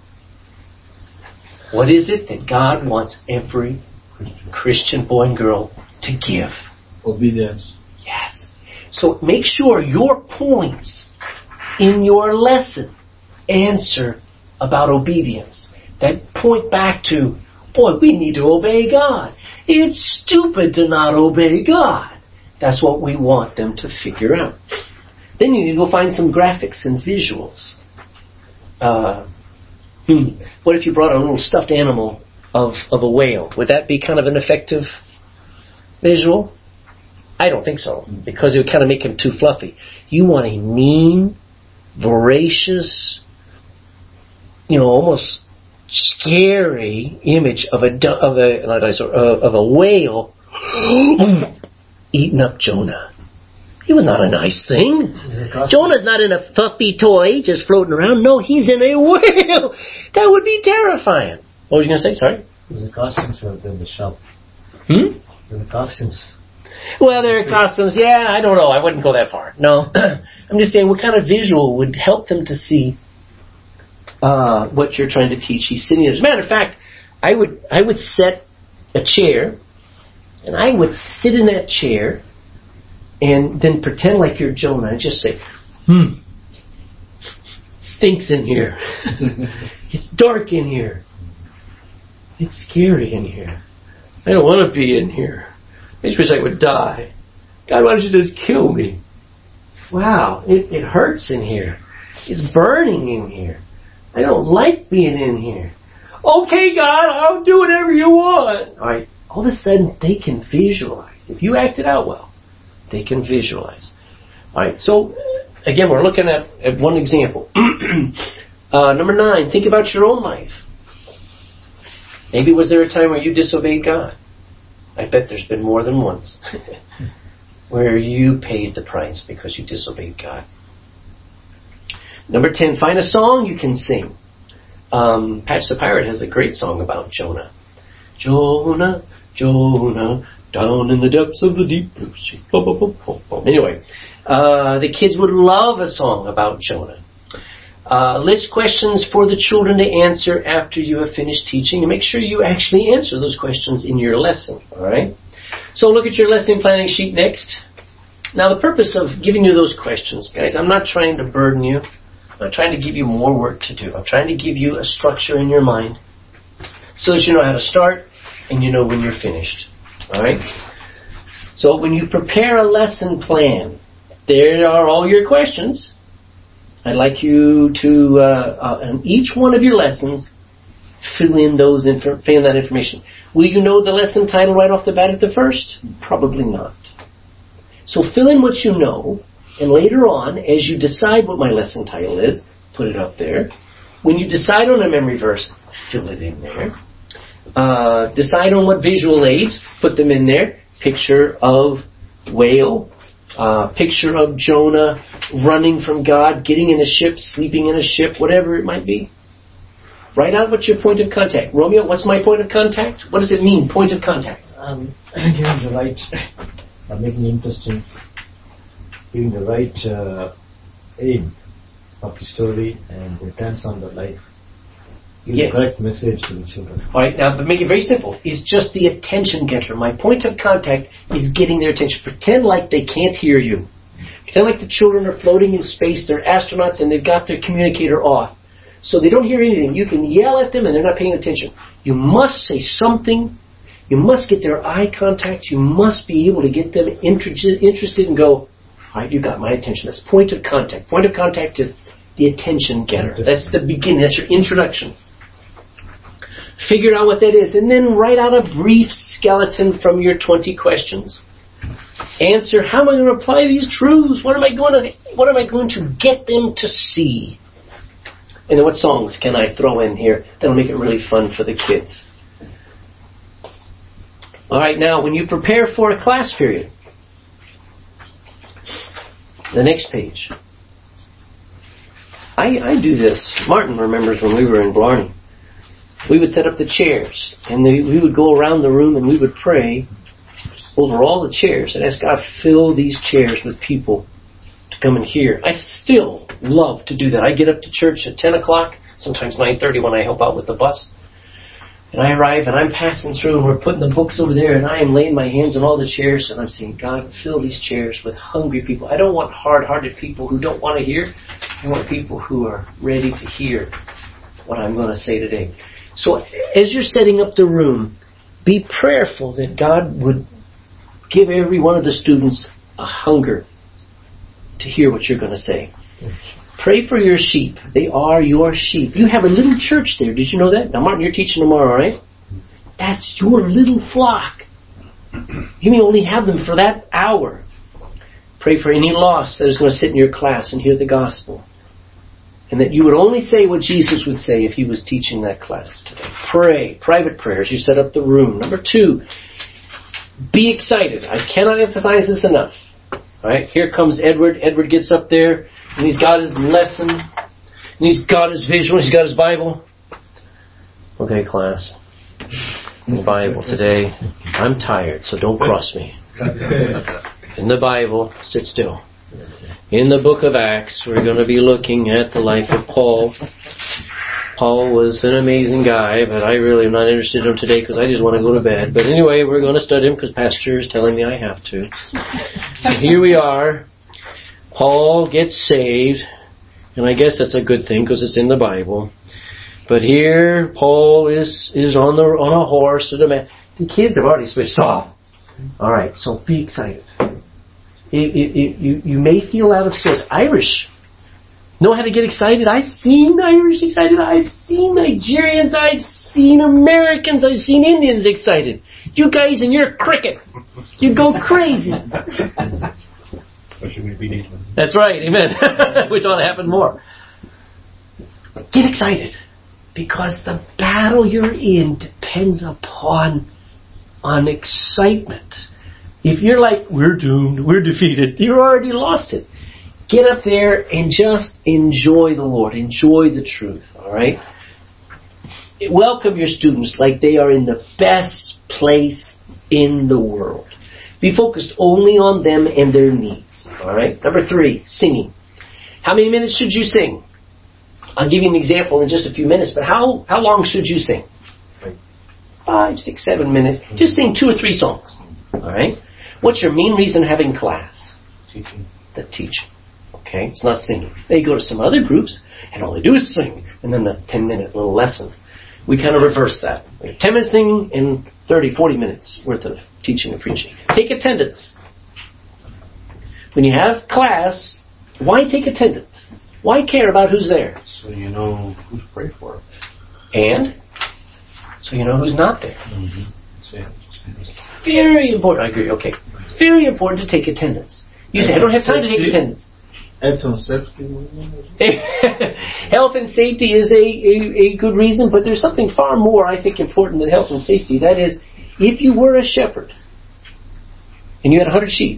What is it that God wants every Christian boy and girl to give? Obedience. Yes. So make sure your points in your lesson answer about obedience. That point back to, boy, we need to obey God. It's stupid to not obey God. That's what we want them to figure out. Then you need to go find some graphics and visuals. Uh, hmm, what if you brought a little stuffed animal of, of a whale? Would that be kind of an effective visual? I don't think so, because it would kind of make him too fluffy. You want a mean, voracious, you know, almost scary image of a of a of a whale eating up Jonah. He was not a nice thing. Jonah's not in a fluffy toy just floating around. No, he's in a whale. That would be terrifying. What was you going to say? Sorry. The costumes are in the shop. Hmm? The costumes. Well, there are costumes. Yeah, I don't know. I wouldn't go that far. No. I'm just saying what kind of visual would help them to see uh, what you're trying to teach. He's sitting there. As a matter of fact, I would I would set a chair, and I would sit in that chair, and then pretend like you're Jonah, and just say, hmm, stinks in here. It's dark in here. It's scary in here. I don't want to be in here. I just wish I would die. God, why don't you just kill me? Wow, it, it hurts in here. It's burning in here. I don't like being in here. Okay, God, I'll do whatever you want. All right. All of a sudden, they can visualize. If you act it out well, they can visualize. All right. So, again, we're looking at, at one example. uh, number nine, think about your own life. Maybe was there a time where you disobeyed God? I bet there's been more than once where you paid the price because you disobeyed God. Number ten, find a song you can sing. Um, Patch the Pirate has a great song about Jonah. Jonah, Jonah, down in the depths of the deep blue sea. Anyway, uh, the kids would love a song about Jonah. Uh, list questions for the children to answer after you have finished teaching, and make sure you actually answer those questions in your lesson. All right. So look at your lesson planning sheet next. Now, the purpose of giving you those questions, guys, I'm not trying to burden you. I'm not trying to give you more work to do. I'm trying to give you a structure in your mind so that you know how to start and you know when you're finished. All right. So when you prepare a lesson plan, there are all your questions. I'd like you to, uh, uh, in each one of your lessons, fill in those inf- fill in that information. Will you know the lesson title right off the bat at the first? Probably not. So fill in what you know, and later on, as you decide what my lesson title is, put it up there. When you decide on a memory verse, fill it in there. Uh, decide on what visual aids, put them in there. Picture of whale. Uh, picture of Jonah running from God, getting in a ship, sleeping in a ship, whatever it might be. Write out what's your point of contact. Romeo, what's my point of contact? What does it mean, point of contact? Um, giving the right, uh, making it interesting, giving the right uh, aim of the story, and it turns on the life. Give Yeah. the correct message to the children. All right, now, but make it very simple. It's just the attention getter. My point of contact is getting their attention. Pretend like they can't hear you. Pretend like the children are floating in space. They're astronauts and they've got their communicator off. So they don't hear anything. You can yell at them and they're not paying attention. You must say something. You must get their eye contact. You must be able to get them interested, interested and go, all right, you got my attention. That's point of contact. Point of contact is the attention getter. That's the beginning. That's your introduction. Figure out what that is, and then write out a brief skeleton from your twenty questions. Answer: how am I going to apply these truths? What am I going to What am I going to get them to see? And then what songs can I throw in here that'll make it really fun for the kids? All right, now when you prepare for a class period, the next page. I, I do this. Martin remembers when we were in Blarney. We would set up the chairs, and they, we would go around the room and we would pray over all the chairs and ask God, fill these chairs with people to come and hear. I still love to do that. I get up to church at ten o'clock, sometimes nine thirty when I help out with the bus. And I arrive and I'm passing through and we're putting the books over there and I am laying my hands on all the chairs and I'm saying, God, fill these chairs with hungry people. I don't want hard-hearted people who don't want to hear. I want people who are ready to hear what I'm going to say today. So as you're setting up the room, be prayerful that God would give every one of the students a hunger to hear what you're going to say. Pray for your sheep. They are your sheep. You have a little church there. Did you know that? Now, Martin, you're teaching tomorrow, right? That's your little flock. You may only have them for that hour. Pray for any lost that is going to sit in your class and hear the gospel. And that you would only say what Jesus would say if he was teaching that class today. Pray. Private prayers. You set up the room. Number two, be excited. I cannot emphasize this enough. All right, here comes Edward. Edward gets up there, and he's got his lesson, and he's got his visual, he's got his Bible. Okay, class. in the Bible today. I'm tired, so don't cross me. In the Bible, sit still. In the book of Acts, we're going to be looking at the life of Paul. Paul was an amazing guy, but I really am not interested in him today because I just want to go to bed. But anyway, we're going to study him because Pastor is telling me I have to. So here we are. Paul gets saved, and I guess that's a good thing because it's in the Bible. But here, Paul is is on the on a horse. And the, the kids have already switched off. All right, so be excited. It, it, it, you you may feel out of sorts. Irish know how to get excited. I've seen Irish excited. I've seen Nigerians. I've seen Americans. I've seen Indians excited. You guys and your cricket, you go crazy. That's right, amen. Which ought to happen more. Get excited, because the battle you're in depends upon on excitement. If you're like, we're doomed, we're defeated, you already lost it. Get up there and just enjoy the Lord. Enjoy the truth, all right? Welcome your students like they are in the best place in the world. Be focused only on them and their needs, all right? Number three, singing. How many minutes should you sing? I'll give you an example in just a few minutes, but how, how long should you sing? Five, six, seven minutes. Just sing two or three songs, all right? What's your main reason of having class? Teaching. The teaching. Okay, it's not singing. They go to some other groups and all they do is sing, and then the ten minute little lesson. We kind of reverse that. We have ten minutes singing and thirty, forty minutes worth of teaching and preaching. Take attendance. When you have class, why take attendance? Why care about who's there? So you know who to pray for. And so you know who's not there. Mm-hmm. So, yeah. It's very important. I agree. Okay. It's very important to take attendance. You say, I don't have time to take attendance. Health and safety. Health and safety is a, a, a good reason, but there's something far more, I think, important than health and safety. That is, if you were a shepherd and you had a hundred sheep,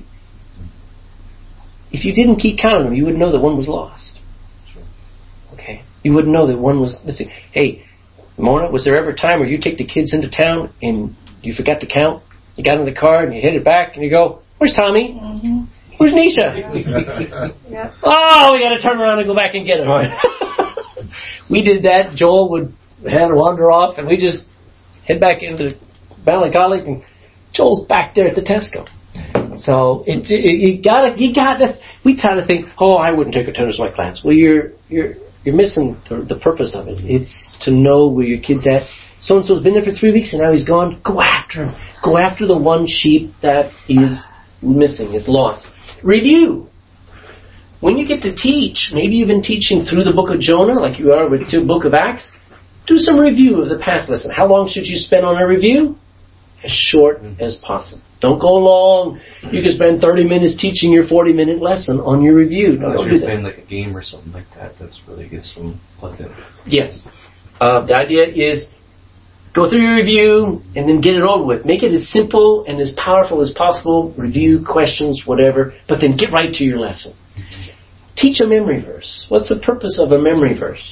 if you didn't keep count of them, you wouldn't know that one was lost. Okay? You wouldn't know that one was missing. Hey, Mona, was there ever a time where you take the kids into town and you forgot to count? You got in the car and you hit it back and you go, where's Tommy? Mm-hmm. Where's Nisha? Yep. Oh, we got to turn around and go back and get it. We did that. Joel would have to wander off, and we just head back into Valley College, and Joel's back there at the Tesco. So it, it, you got you got that's. We try to think, oh, I wouldn't take attendance in my class. Well, you're you're you're missing the, the purpose of it. It's to know where your kid's at. So and so's been there for three weeks, and now he's gone. Go after him. Go after the one sheep that is missing, is lost. Review. When you get to teach, maybe you've been teaching through the book of Jonah, like you are with the book of Acts, do some review of the past lesson. How long should you spend on a review? As short as possible. Don't go long. You can spend thirty minutes teaching your forty minute lesson on your review. No, Unless don't you're do that. playing like a game or something like that, that's really gets some plugged in. Yes. Uh, the idea is go through your review and then get it over with. Make it as simple and as powerful as possible. Review, questions, whatever. But then get right to your lesson. Teach a memory verse. What's the purpose of a memory verse?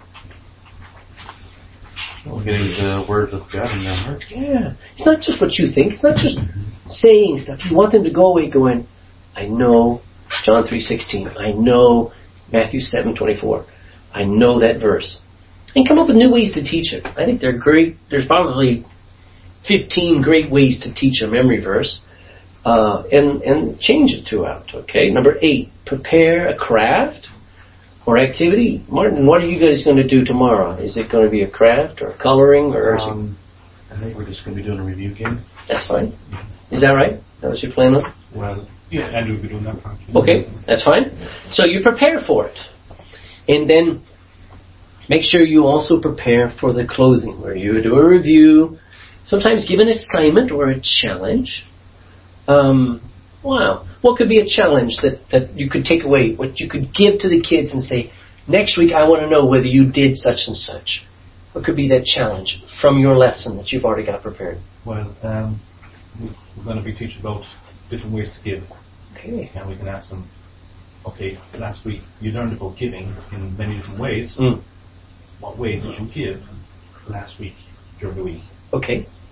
Well, getting the word of God in their heart. Yeah. It's not just what you think. It's not just saying stuff. You want them to go away going, I know John three sixteen. I know Matthew seven twenty-four. I know that verse. And come up with new ways to teach it. I think they're great. There's probably fifteen great ways to teach a memory verse. Uh, and, and change it throughout. Okay. Number eight, prepare a craft or activity. Martin, what are you guys going to do tomorrow? Is it going to be a craft or coloring or? Um, I think we're just going to be doing a review game. That's fine. Is that right? That was your plan on? Well, yeah, and we'll be doing that part. Okay, that's fine. So you prepare for it. And then make sure you also prepare for the closing, where you do a review, sometimes give an assignment or a challenge. Um, wow. What could be a challenge that, that you could take away, what you could give to the kids and say, next week I want to know whether you did such and such. What could be that challenge from your lesson that you've already got prepared? Well, um, we're going to be teaching about different ways to give. Okay. And we can ask them, okay, last week you learned about giving in many different ways. Mm. What way did you give last week during the week? Okay.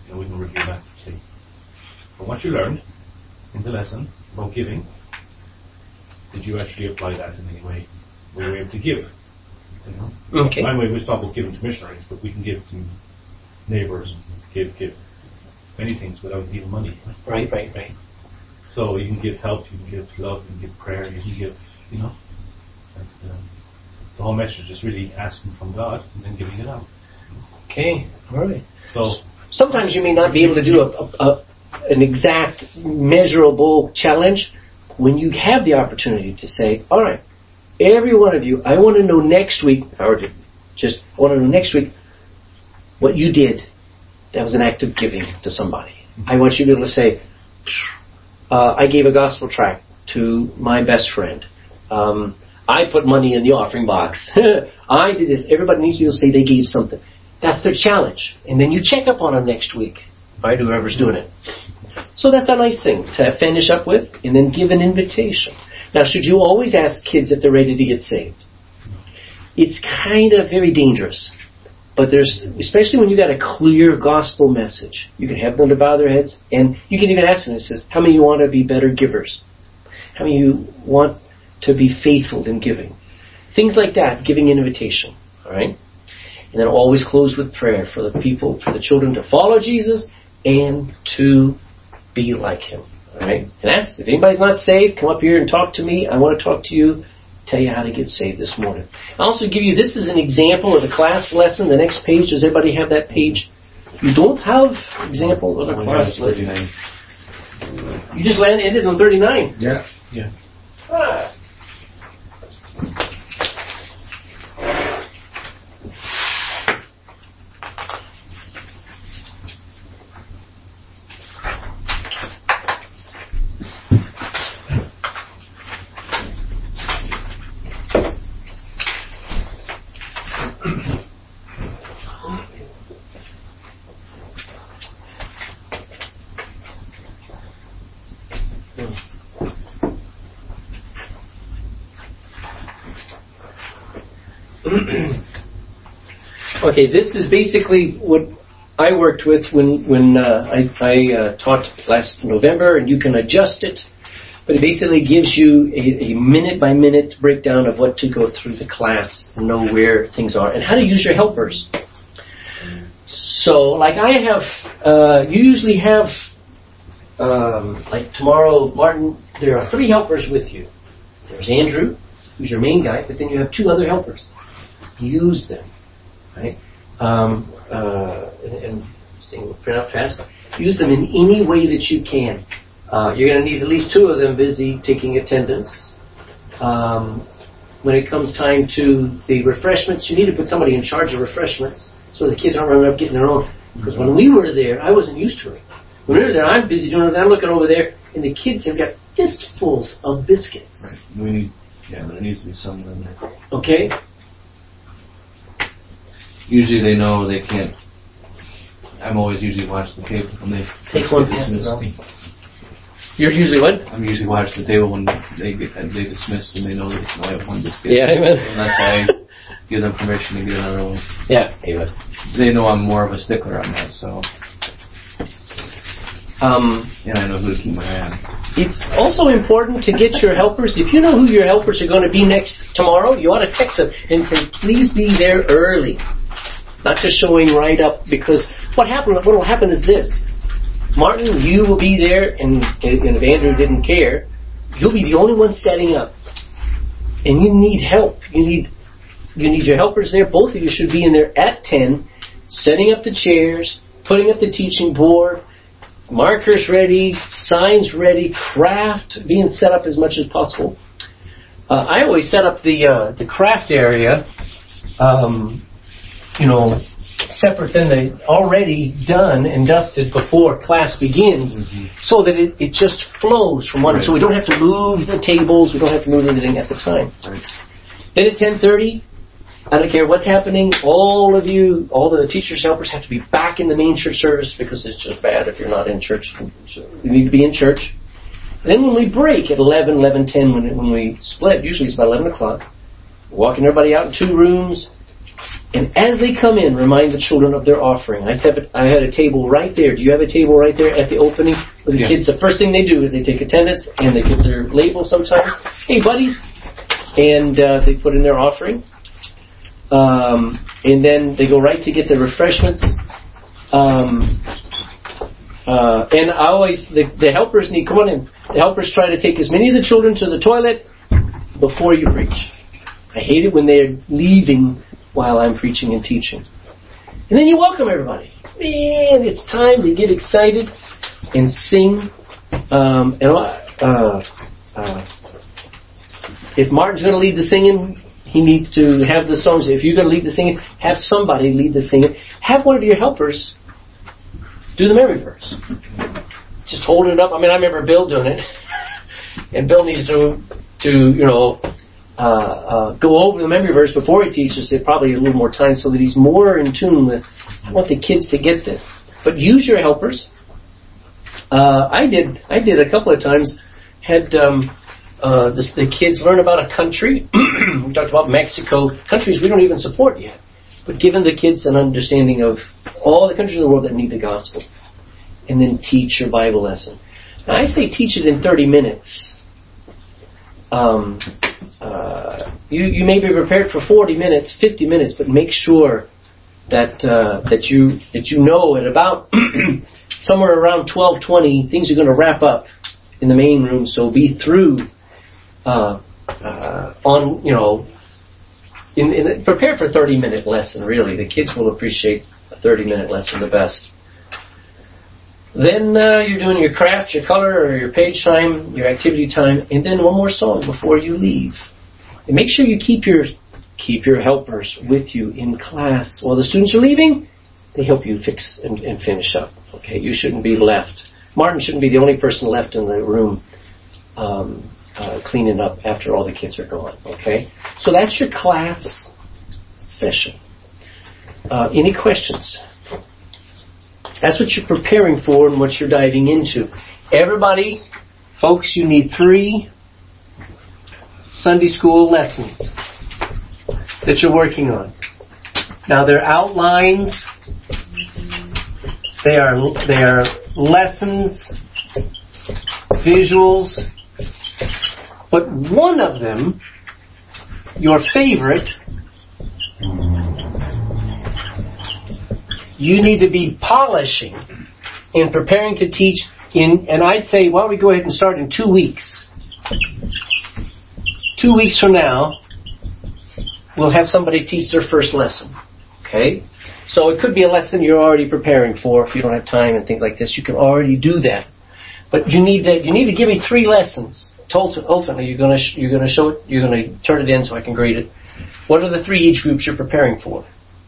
you know, we can review that. See, from what you learned in the lesson about giving, did you actually apply that in any way? Were you able to give? You know? Okay. I mean, we talk about giving to missionaries, but we can give to neighbours, give, give many things without even money. Right, right, right. So you can give help, you can give love, you can give prayer, you can give, you know. And, um, the whole message is really asking from God and then giving it out. Okay, all right. So sometimes you may not be able to do a, a, a an exact measurable challenge. When you have the opportunity to say, all right, every one of you, I want to know next week, if I were to just, I want to know next week what you did that was an act of giving to somebody. I want you to be able to say, uh, I gave a gospel tract to my best friend. Um, I put money in the offering box. I did this. Everybody needs to be able to say they gave something. That's their challenge. And then you check up on them next week, right, whoever's doing it. So that's a nice thing to finish up with, and then give an invitation. Now, should you always ask kids if they're ready to get saved? It's kind of very dangerous. But there's, especially when you got a clear gospel message, you can have them to bow their heads, and you can even ask them, it says, how many of you want to be better givers? How many of you want to be faithful in giving? Things like that, giving an invitation, all right? And then always close with prayer for the people, for the children to follow Jesus and to be like Him, all right? And that's, if anybody's not saved, come up here and talk to me. I want to talk to you, tell you how to get saved this morning. I'll also give you, this is an example of a class lesson. The next page, does everybody have that page? You don't have example of a class lesson. You just landed, ended on thirty-nine. Yeah. Yeah. Ah. Okay, this is basically what I worked with when when uh, I, I uh, taught last November, and you can adjust it, but it basically gives you a, a minute-by-minute breakdown of what to go through the class and know where things are, and how to use your helpers. So, like I have, uh, you usually have, um, like tomorrow, Martin, there are three helpers with you. There's Andrew, who's your main guy, but then you have two other helpers. Use them. Right? Um, uh, and, and seeing print out fast. Use them in any way that you can. Uh, you're going to need at least two of them busy taking attendance. Um, when it comes time to the refreshments, you need to put somebody in charge of refreshments so the kids aren't running up getting their own. Because when we were there, I wasn't used to it. When we were there, I'm busy doing it. I'm looking over there, and the kids have got fistfuls of biscuits. Right. We need, yeah, there needs to be someone in there. Okay. Usually they know they can't. I'm always usually watching the table when they take one pass. You're usually what? I'm usually watching the table when they get they dismiss and they know they can only have one biscuit. Yeah, amen. And that's why I give them permission to get another one. Yeah, amen. They know I'm more of a stickler on that, so. Um, and I know who to keep my eye on. It's also important to get your helpers. If you know who your helpers are going to be next tomorrow, you ought to text them and say, please be there early. Not just showing right up, because what happened? What will happen is this: Martin, you will be there, and, and if Andrew didn't care, you'll be the only one setting up, and you need help. You need you need your helpers there. Both of you should be in there at ten, setting up the chairs, putting up the teaching board, markers ready, signs ready, craft being set up as much as possible. Uh, I always set up the uh, the craft area. Um, you know, separate than the already done and dusted before class begins, mm-hmm. so that it, it just flows from one. Right. So we don't have to move the tables, we don't have to move anything at the time. Right. Then at ten thirty, I don't care what's happening, all of you, all the teachers' helpers have to be back in the main church service, because it's just bad if you're not in church. You need to be in church. And then when we break at eleven, eleven ten, when, when we split, usually it's about eleven o'clock, walking everybody out in two rooms, And as they come in, remind the children of their offering. I have a, I had a table right there. Do you have a table right there at the opening? Where the Yeah. kids, the first thing they do is they take attendance and they get their label sometimes. Hey, buddies. And uh, they put in their offering. Um, and then they go right to get their refreshments. Um, uh, and I always, the, the helpers need, come on in. The helpers try to take as many of the children to the toilet before you preach. I hate it when they're leaving while I'm preaching and teaching. And then you welcome everybody. Man, it's time to get excited and sing. Um, and uh, uh, if Martin's going to lead the singing, he needs to have the songs. If you're going to lead the singing, have somebody lead the singing. Have one of your helpers do the memory verse. Just holding it up. I mean, I remember Bill doing it. And Bill needs to, to you know, uh, uh, go over the memory verse before he teaches it, probably a little more time so that he's more in tune with, I want the kids to get this. But use your helpers. Uh, I did I did a couple of times, had um, uh, the, the kids learn about a country. We talked about Mexico, countries we don't even support yet. But giving the kids an understanding of all the countries in the world that need the gospel. And then teach your Bible lesson. Now I say teach it in thirty minutes. Um, uh, you, you may be prepared for forty minutes, fifty minutes, but make sure that uh, that you that you know at about somewhere around twelve twenty things are going to wrap up in the main room. So be through uh, uh, on you know in, in prepare for a thirty minute lesson. Really, the kids will appreciate a thirty minute lesson the best. Then uh, you're doing your craft, your color, or your page time, your activity time, and then one more song before you leave. And make sure you keep your keep your helpers with you in class. While the students are leaving, they help you fix and, and finish up. Okay, you shouldn't be left. Martin shouldn't be the only person left in the room um, uh, cleaning up after all the kids are gone. Okay, so that's your class session. Uh, any questions? That's what you're preparing for and what you're diving into. Everybody, folks, you need three Sunday school lessons that you're working on. Now, they're outlines. They are they are lessons, visuals. But one of them, your favorite, you need to be polishing and preparing to teach in, and I'd say, why don't we go ahead and start in two weeks. Two weeks from now, we'll have somebody teach their first lesson. Okay? So it could be a lesson you're already preparing for. If you don't have time and things like this, you can already do that. But you need to, you need to give me three lessons. Ultimately, you're going to, you're going to show it, you're going to turn it in so I can grade it. What are the three age groups you're preparing for?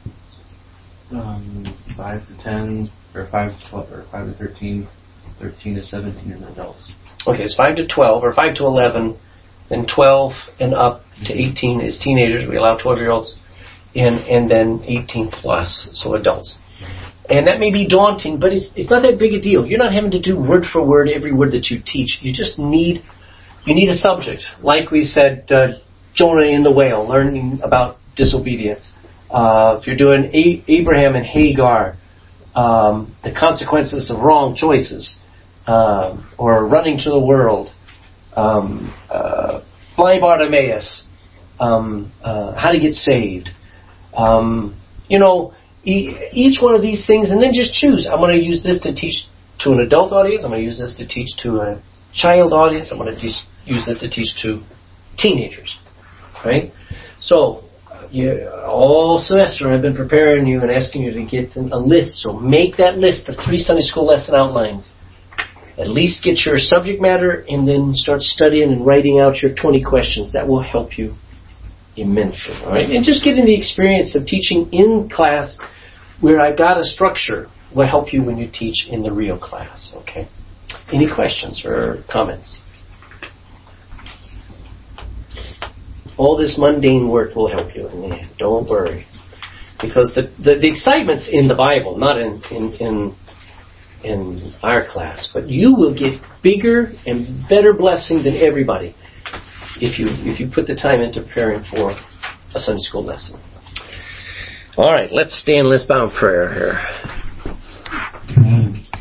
Um, five to ten, or five to twelve, or five to thirteen, thirteen to seventeen, and adults. Okay, it's five to twelve, or five to eleven, then twelve and up to eighteen is teenagers. We allow twelve-year-olds, and and then eighteen plus, so adults. And that may be daunting, but it's it's not that big a deal. You're not having to do word for word every word that you teach. You just need you need a subject, like we said, uh, Jonah in the whale, learning about disobedience. Uh, if you're doing A- Abraham and Hagar, um, the consequences of wrong choices, um, or running to the world, um, uh, blind Bartimaeus, um, uh, how to get saved, um, you know, e- each one of these things, and then just choose. I'm going to use this to teach to an adult audience. I'm going to use this to teach to a child audience. I'm going to te- use this to teach to teenagers, right? So. You, all semester I've been preparing you and asking you to get a list. So make that list of three Sunday school lesson outlines. At least get your subject matter and then start studying and writing out your twenty questions. That will help you immensely. All right? And just getting the experience of teaching in class where I've got a structure will help you when you teach in the real class. Okay? Any questions or comments? All this mundane work will help you. And don't worry. Because the, the, the excitement's in the Bible, not in, in, in, in our class. But you will get bigger and better blessing than everybody if you if you put the time into preparing for a Sunday school lesson. All right, let's stand, let's bow in prayer here.